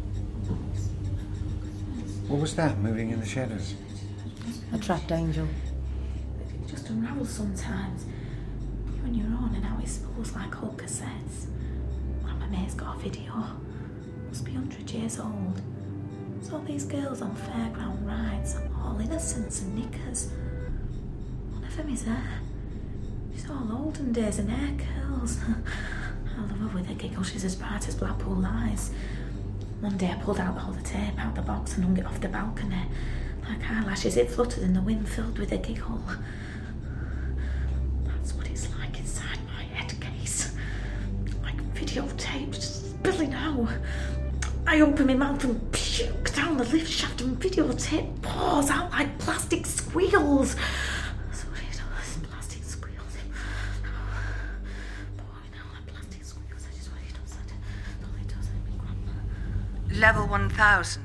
What was that moving in the shadows? A trapped angel. It just unravels sometimes. You on your own and how it spools like old cassettes. One of my mates got a video. Must be 100 years old. It's all these girls on fairground rides, all innocents and knickers. One of them is her. She's all olden days and hair curls. I love her with her giggle. She's as bright as Blackpool lights. One day I pulled out all the tape out the box and hung it off the balcony. Like eyelashes, it fluttered in the wind, filled with a giggle. That's what it's like inside my head case. Like videotape, just spilling out. I open my mouth and puke down the lift shaft, and videotape pours out like plastic squeals. That's what it does, plastic squeals. Pouring out like plastic squeals. That is what it does. That's all it does. Level 1000.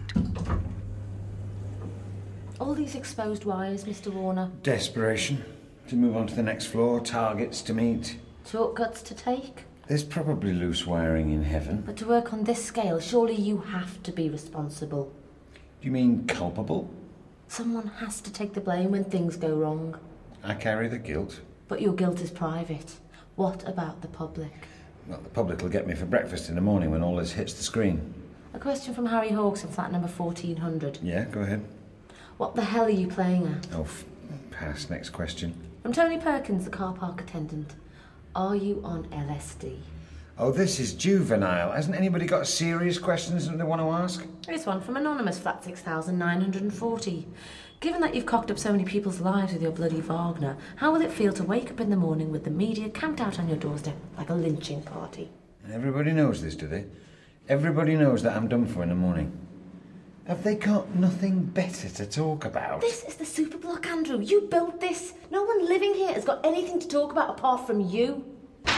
All these exposed wires, Mr. Warner. Desperation. To move on to the next floor, targets to meet. Shortcuts to take. There's probably loose wiring in heaven. But to work on this scale, surely you have to be responsible. Do you mean culpable? Someone has to take the blame when things go wrong. I carry the guilt. But your guilt is private. What about the public? Well, the public will get me for breakfast in the morning when all this hits the screen. A question from Harry Hawkes in flat number 1400. Yeah, go ahead. What the hell are you playing at? Oh, pass. Next question. From Tony Perkins, the car park attendant. Are you on LSD? Oh, this is juvenile. Hasn't anybody got serious questions that they want to ask? Here's one from Anonymous, flat 6940. Given that you've cocked up so many people's lives with your bloody Wagner, how will it feel to wake up in the morning with the media camped out on your doorstep like a lynching party? And everybody knows this, do they? Everybody knows that I'm done for in the morning. Have they got nothing better to talk about? This is the superblock, Andrew. You built this. No one living here has got anything to talk about apart from you.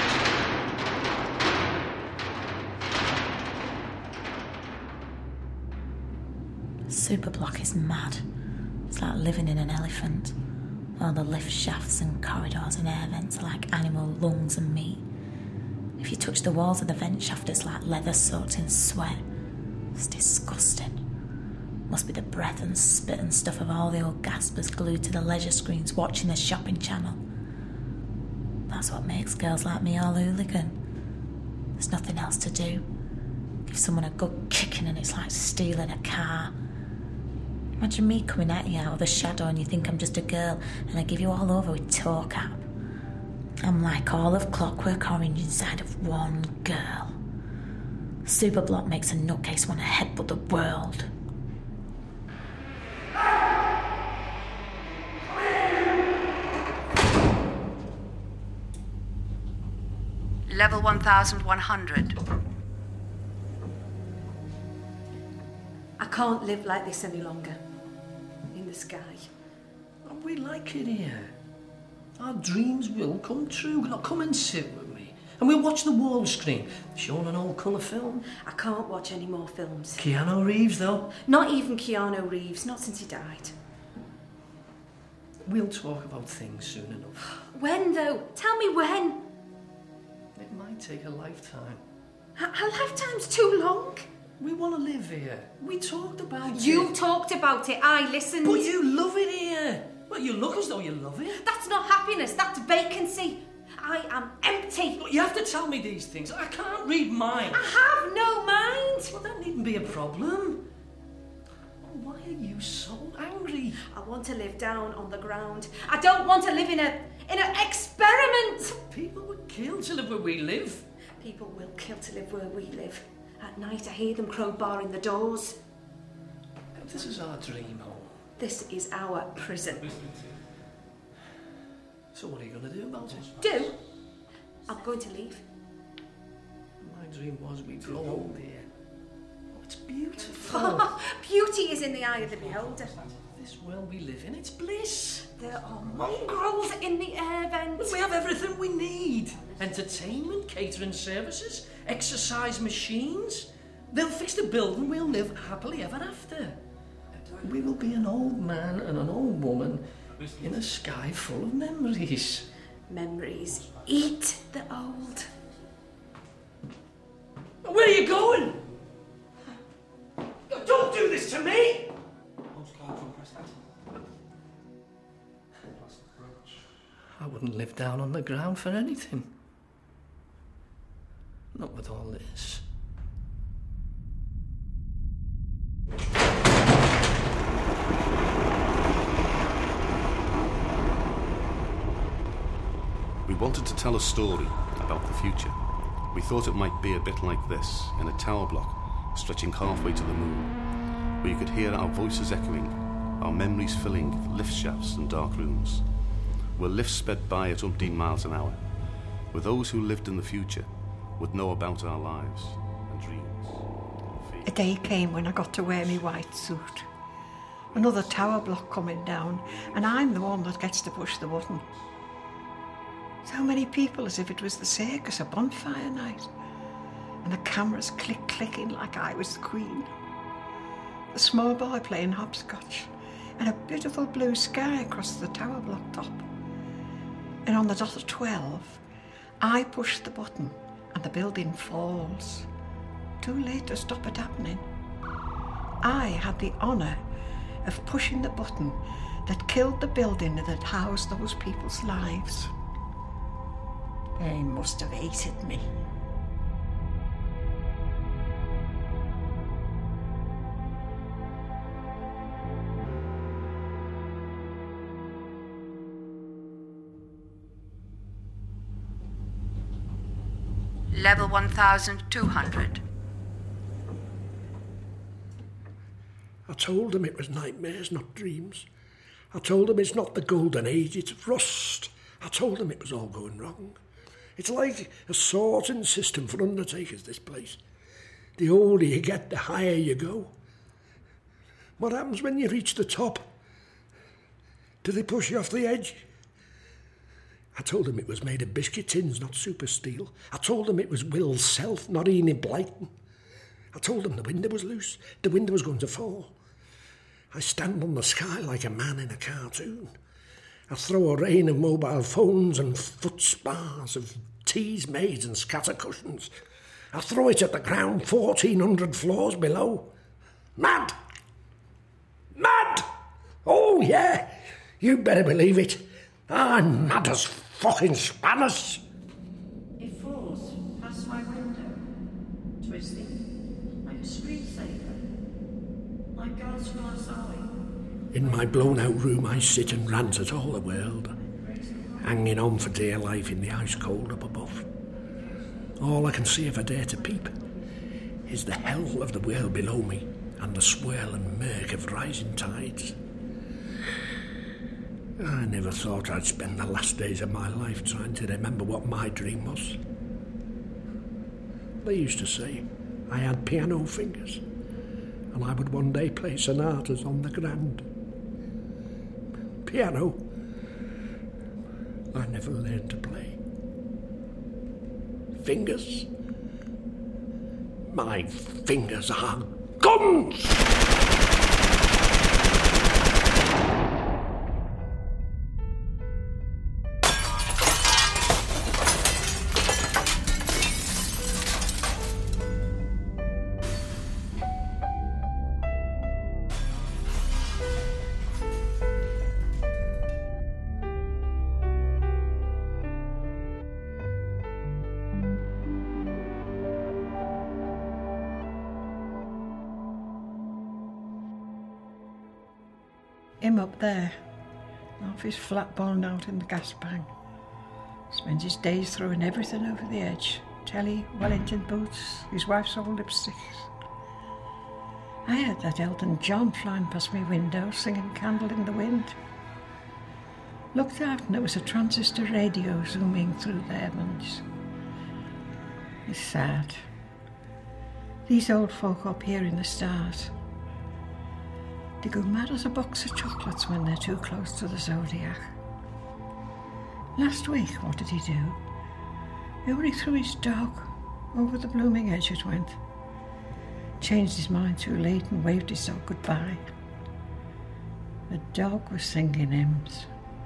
Superblock is mad. It's like living in an elephant. All the lift shafts and corridors and air vents are like animal lungs and meat. If you touch the walls of the vent shaft, it's like leather soaked in sweat. It's disgusting. Must be the breath and spit and stuff of all the old gaspers glued to the leisure screens watching the shopping channel. That's what makes girls like me all hooligan. There's nothing else to do. Give someone a good kicking and it's like stealing a car. Imagine me coming at you out of the shadow and you think I'm just a girl and I give you all over with toe cap. I'm like all of Clockwork Orange inside of one girl. Superblock makes a nutcase want to headbutt the world. Level 1100. I can't live like this any longer. In the sky. We like it here. Our dreams will come true. Now come and sit with me. And we'll watch the wall screen, shown on old colour film. I can't watch any more films. Keanu Reeves, though. Not even Keanu Reeves, not since he died. We'll talk about things soon enough. When, though? Tell me when. It might take a lifetime. A lifetime's too long. We want to live here. We talked about it. You talked about it, I listened. But you love it here. Well, you look as though you love it. That's not happiness, that's vacancy. I am empty. Look, you have to tell me these things. I can't read minds. I have no mind. Well, that needn't be a problem. Why are you so angry? I want to live down on the ground. I don't want to live in an experiment. People would kill to live where we live. People will kill to live where we live. At night I hear them crowbarring the doors. This is our dream home. This is our prison. So what are you going to do about it? Do? I'm going to leave. My dream was we'd grow old here. Oh, it's beautiful. Beauty is in the eye of the beholder. This world we live in, it's bliss. There are mongrels in the air vents. We have everything we need. Entertainment, catering services, exercise machines. They'll fix the building, we'll live happily ever after. We will be an old man and an old woman in a sky full of memories. Memories eat the old. Where are you going? Don't do this to me! I wouldn't live down on the ground for anything. Not with all this. We wanted to tell a story about the future. We thought it might be a bit like this, in a tower block stretching halfway to the moon, where you could hear our voices echoing, our memories filling lift shafts and dark rooms, where lifts sped by at umpteen miles an hour, where those who lived in the future would know about our lives and dreams. A day came when I got to wear my white suit. Another tower block coming down, and I'm the one that gets to push the button. So many people, as if it was the circus, a bonfire night. And the cameras clicking like I was the queen. A small boy playing hopscotch, and a beautiful blue sky across the tower block top. And on the dot of 12, I push the button, and the building falls. Too late to stop it happening. I had the honour of pushing the button that killed the building that housed those people's lives. They must have hated me. Level 1200. I told them it was nightmares, not dreams. I told them it's not the golden age, it's rust. I told them it was all going wrong. It's like a sorting system for undertakers, this place. The older you get, the higher you go. What happens when you reach the top? Do they push you off the edge? I told them it was made of biscuit tins, not super steel. I told them it was Will's Self, not Enid Blyton. I told them the window was loose, the window was going to fall. I stand on the sky like a man in a cartoon. I throw a rain of mobile phones and foot spars of teas, maids and scatter cushions. I throw it at the ground 1,400 floors below. Mad! Mad! Oh, yeah, you better believe it. I'm mad as fucking Spanish. It falls past my window, twisting like a screensaver, like God's glass eye. In my blown-out room I sit and rant at all the world, hanging on for dear life in the ice cold up above. All I can see if I dare to peep is the hell of the world below me and the swirl and murk of rising tides. I never thought I'd spend the last days of my life trying to remember what my dream was. They used to say I had piano fingers and I would one day play sonatas on the grand. Piano, I never learned to play. Fingers, my fingers are guns! Him up there, half his flat bone out in the gas bang. Spends his days throwing everything over the edge. Telly, Wellington boots, his wife's old lipsticks. I heard that Elton John flying past my window, singing Candle in the Wind. Looked out and there was a transistor radio zooming through the heavens. It's sad. These old folk up here in the stars, they go mad as a box of chocolates when they're too close to the zodiac. Last week, what did he do? He only threw his dog over the blooming edge it went. Changed his mind too late and waved his dog goodbye. The dog was singing hymns.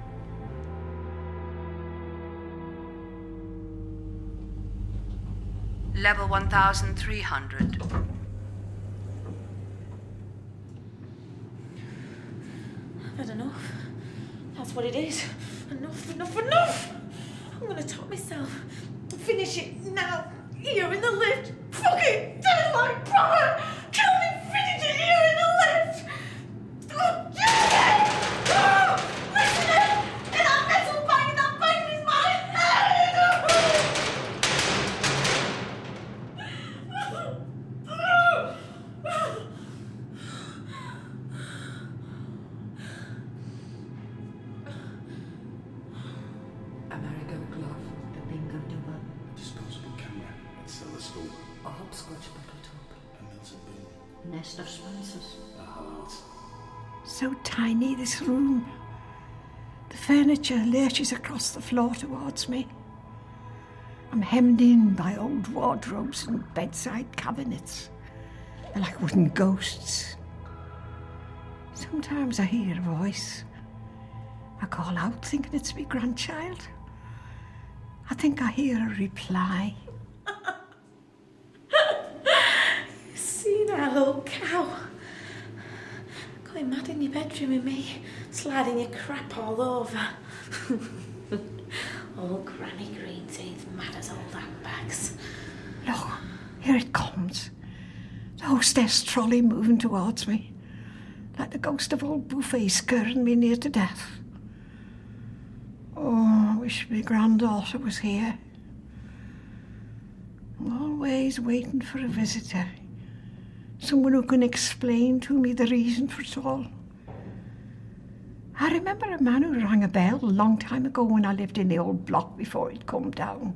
Level 1300. I've had enough. That's what it is. Enough! I'm gonna top myself. Finish it now. Here in the lift. Fucking dead like proper. Kill me, finish it here in the lift. Oh, Jesus! Oh, listen to it. And that metal banging, that banging is my head. Amerigo glove, the bingo double. A disposable camera at Cellar A hopscotch bottle top. A melted boom. Nest of sponsors. A heart. So tiny, this room. The furniture lurches across the floor towards me. I'm hemmed in by old wardrobes and bedside cabinets. They're like wooden ghosts. Sometimes I hear a voice. I call out thinking it's my grandchild. I think I hear a reply. You see that little cow? Going mad in your bedroom with me, sliding your crap all over. Old Granny Green teeth, mad as old handbags. Look, here it comes. The hostess trolley moving towards me, like the ghost of old Buffet scaring me near to death. Oh, I wish my granddaughter was here. I'm always waiting for a visitor. Someone who can explain to me the reason for it all. I remember a man who rang a bell a long time ago when I lived in the old block before it come down.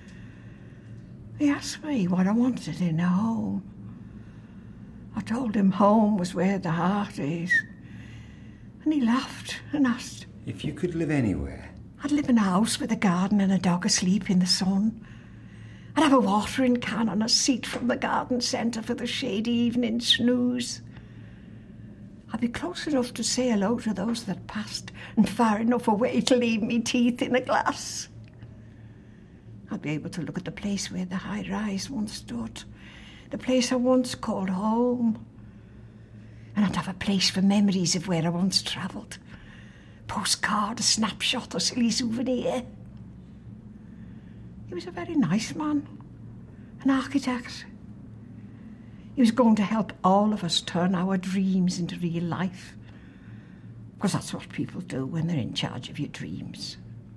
He asked me what I wanted in a home. I told him home was where the heart is. And he laughed and asked, If you could live anywhere, I'd live in a house with a garden and a dog asleep in the sun. I'd have a watering can on a seat from the garden centre for the shady evening snooze. I'd be close enough to say hello to those that passed and far enough away to leave me teeth in a glass. I'd be able to look at the place where the high rise once stood, the place I once called home. And I'd have a place for memories of where I once travelled. Postcard, a snapshot, or silly souvenir. He was a very nice man, an architect. He was going to help all of us turn our dreams into real life. Because that's what people do when they're in charge of your dreams.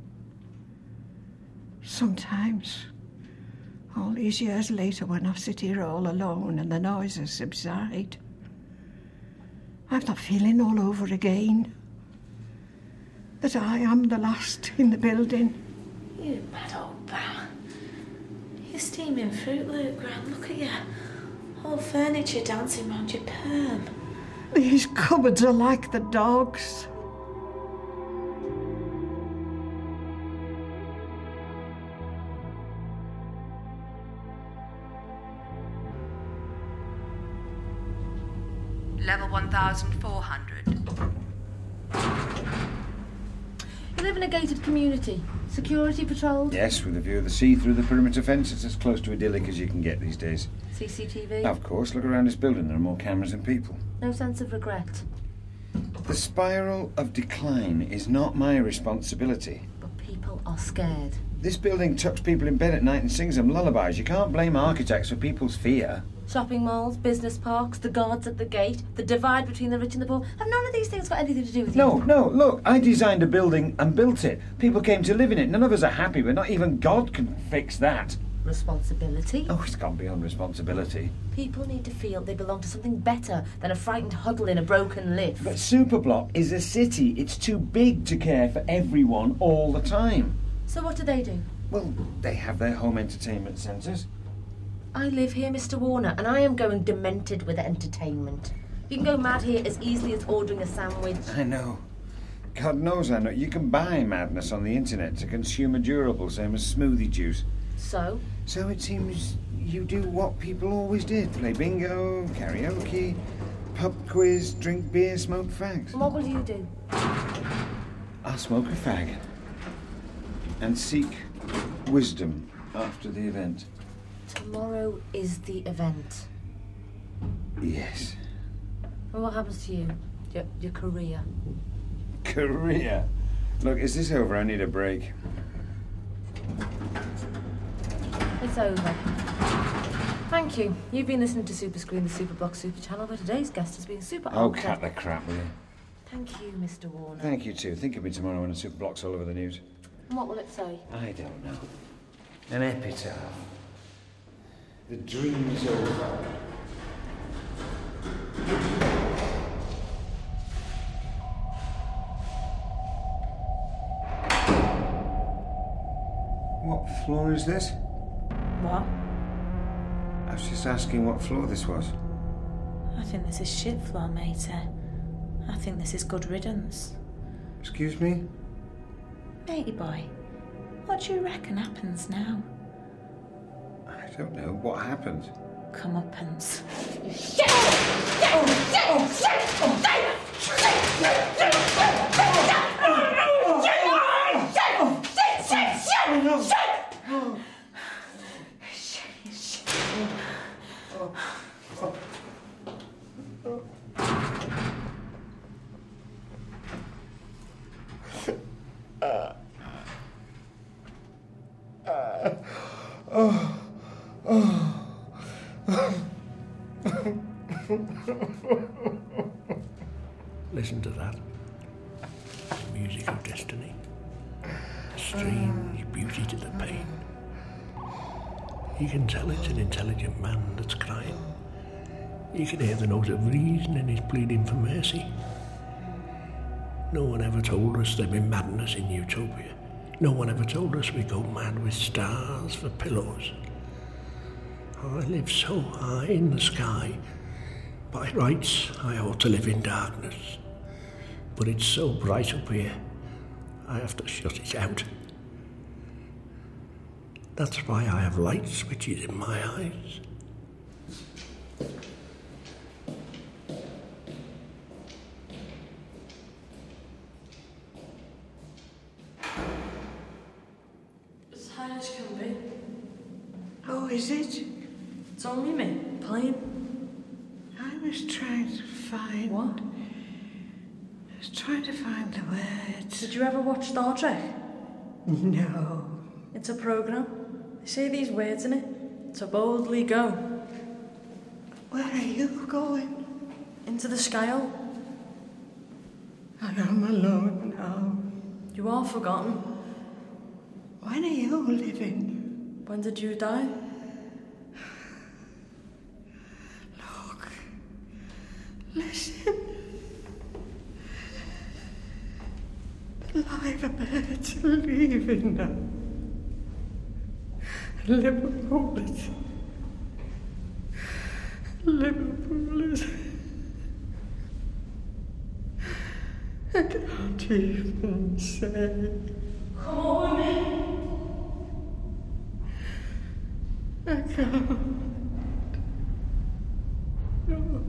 Sometimes, all these years later, when I sit here all alone and the noises subside, I have that feeling all over again. That I am the last in the building. You mad old bam. You're steaming fruit, Luke, Gran. Look at you. All furniture dancing round your perm. These cupboards are like the dogs. Level 1400. You live in a gated community. Security patrolled? Yes, with a view of the sea through the perimeter fence. It's as close to idyllic as you can get these days. CCTV? Of course, look around this building. There are more cameras than people. No sense of regret? The spiral of decline is not my responsibility. But people are scared. This building tucks people in bed at night and sings them lullabies. You can't blame architects for people's fear. Shopping malls, business parks, the guards at the gate, the divide between the rich and the poor. Have none of these things got anything to do with you? No, look, I designed a building and built it. People came to live in it. None of us are happy, but not even God can fix that. Responsibility? Oh, it's gone beyond responsibility. People need to feel they belong to something better than a frightened huddle in a broken lift. But Superblock is a city. It's too big to care for everyone all the time. So what do? Well, they have their home entertainment centres. I live here, Mr. Warner, and I am going demented with entertainment. You can go mad here as easily as ordering a sandwich. I know. God knows I know. You can buy madness on the internet to consumer durable, same as smoothie juice. So? So it seems you do what people always did. Play bingo, karaoke, pub quiz, drink beer, smoke fags. And what will you do? I'll smoke a fag. And seek wisdom after the event. Tomorrow is the event. Yes. And what happens to you? Your career? Career? Look, is this over? I need a break. It's over. Thank you. You've been listening to Super Screen, the Superblock Super Channel, where today's guest has been Super Oh, Architect. cut the crap, will you? Thank you, Mr. Warner. Thank you, too. Think of me tomorrow when the Superblock's all over the news. And what will it say? I don't know. An epitaph. The dream's over. What floor is this? What? I was just asking what floor this was. I think this is shit floor, matey. I think this is good riddance. Excuse me? Matey boy, what do you reckon happens now? I don't know. What happened? Comeuppance. Listen to that. The music of destiny. A strange beauty to the pain. You can tell it's an intelligent man that's crying. You can hear the note of reason in his pleading for mercy. No one ever told us there'd be madness in utopia. No one ever told us we'd go mad with stars for pillows. I live so high in the sky. By rights, I ought to live in darkness. But it's so bright up here, I have to shut it out. That's why I have light switches in my eyes. As high as can be. Oh, is it? It's only me, playing. I was trying to find... What? I was trying to find the words. Did you ever watch Star Trek? No. It's a programme. They say these words in it. To boldly go. Where are you going? Into the sky. I am alone now. You are forgotten. When are you living? When did you die? Look. Listen. The live birds are leaving now. Liverpool is... I can't even say. Come on with me. I can't. No.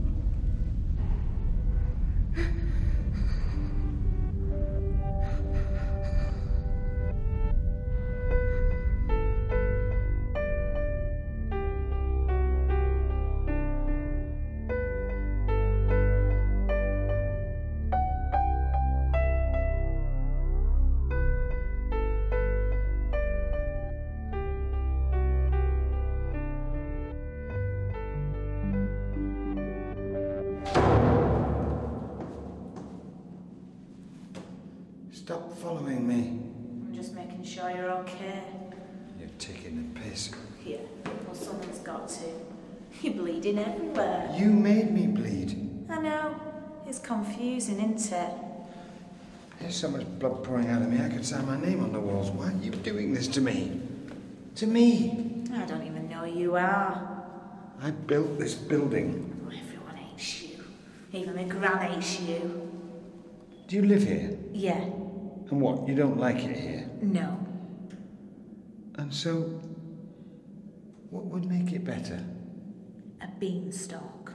Stop following me. I'm just making sure you're okay. You're taking the piss. Yeah, well, someone's got to. You're bleeding everywhere. You made me bleed. I know. It's confusing, isn't it? There's so much blood pouring out of me, I could sign my name on the walls. Why are you doing this to me? To me? I don't even know who you are. I built this building. Everyone hates you. Even my gran hates you. Do you live here? Yeah. And what, you don't like it here? No. And so, what would make it better? A beanstalk.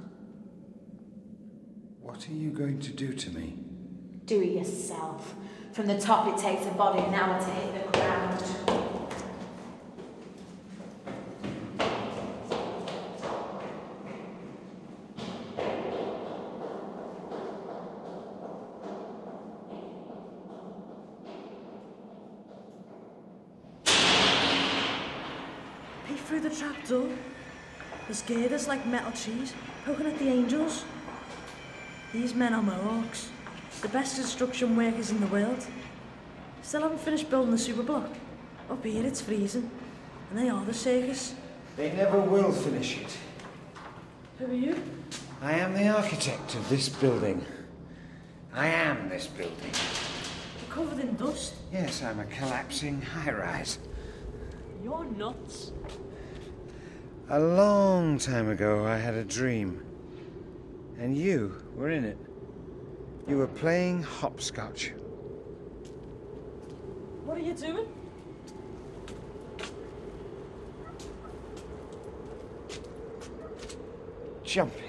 What are you going to do to me? Do it yourself. From the top it takes a body an hour to hit the ground. Peek through the trapdoor. There's girders like metal trees poking at the angels. These men are Mohawks, the best construction workers in the world. Still haven't finished building the super block. Up here it's freezing, and they are the circus. They never will finish it. Who are you? I am the architect of this building. I am this building. You're covered in dust. Yes, I'm a collapsing high-rise. You're nuts. A long time ago, I had a dream. And you were in it. You were playing hopscotch. What are you doing? Jumping.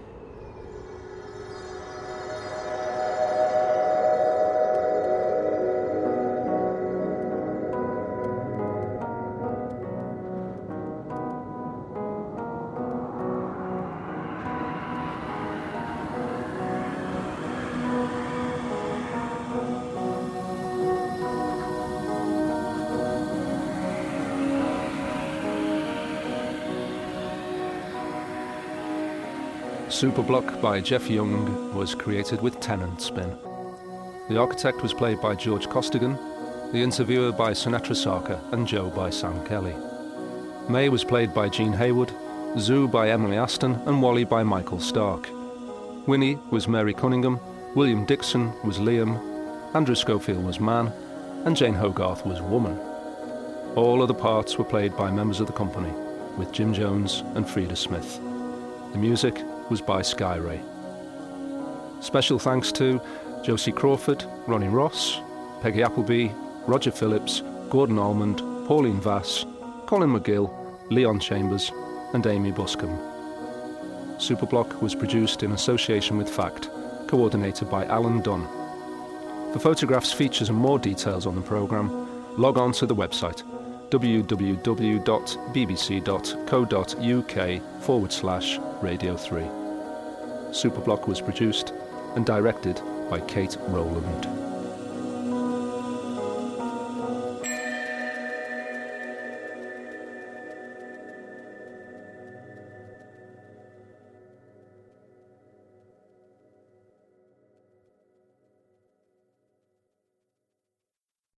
Superblock by Jeff Young was created with Tennant spin. The architect was played by George Costigan, the interviewer by Sinatra Sarker, and Joe by Sam Kelly. May was played by Gene Haywood, Zoo by Emily Aston, and Wally by Michael Stark. Winnie was Mary Cunningham, William Dixon was Liam, Andrew Schofield was Man, and Jane Hogarth was Woman. All other parts were played by members of the company, with Jim Jones and Frida Smith. The music was by Sky Ray. Special thanks to Josie Crawford, Ronnie Ross, Peggy Appleby, Roger Phillips, Gordon Almond, Pauline Vass, Colin McGill, Leon Chambers, and Amy Buscombe. Superblock was produced in association with Fact, coordinated by Alan Dunn. For photographs, features and more details on the programme, log on to the website www.bbc.co.uk/Radio 3. Superblock was produced and directed by Kate Rowland.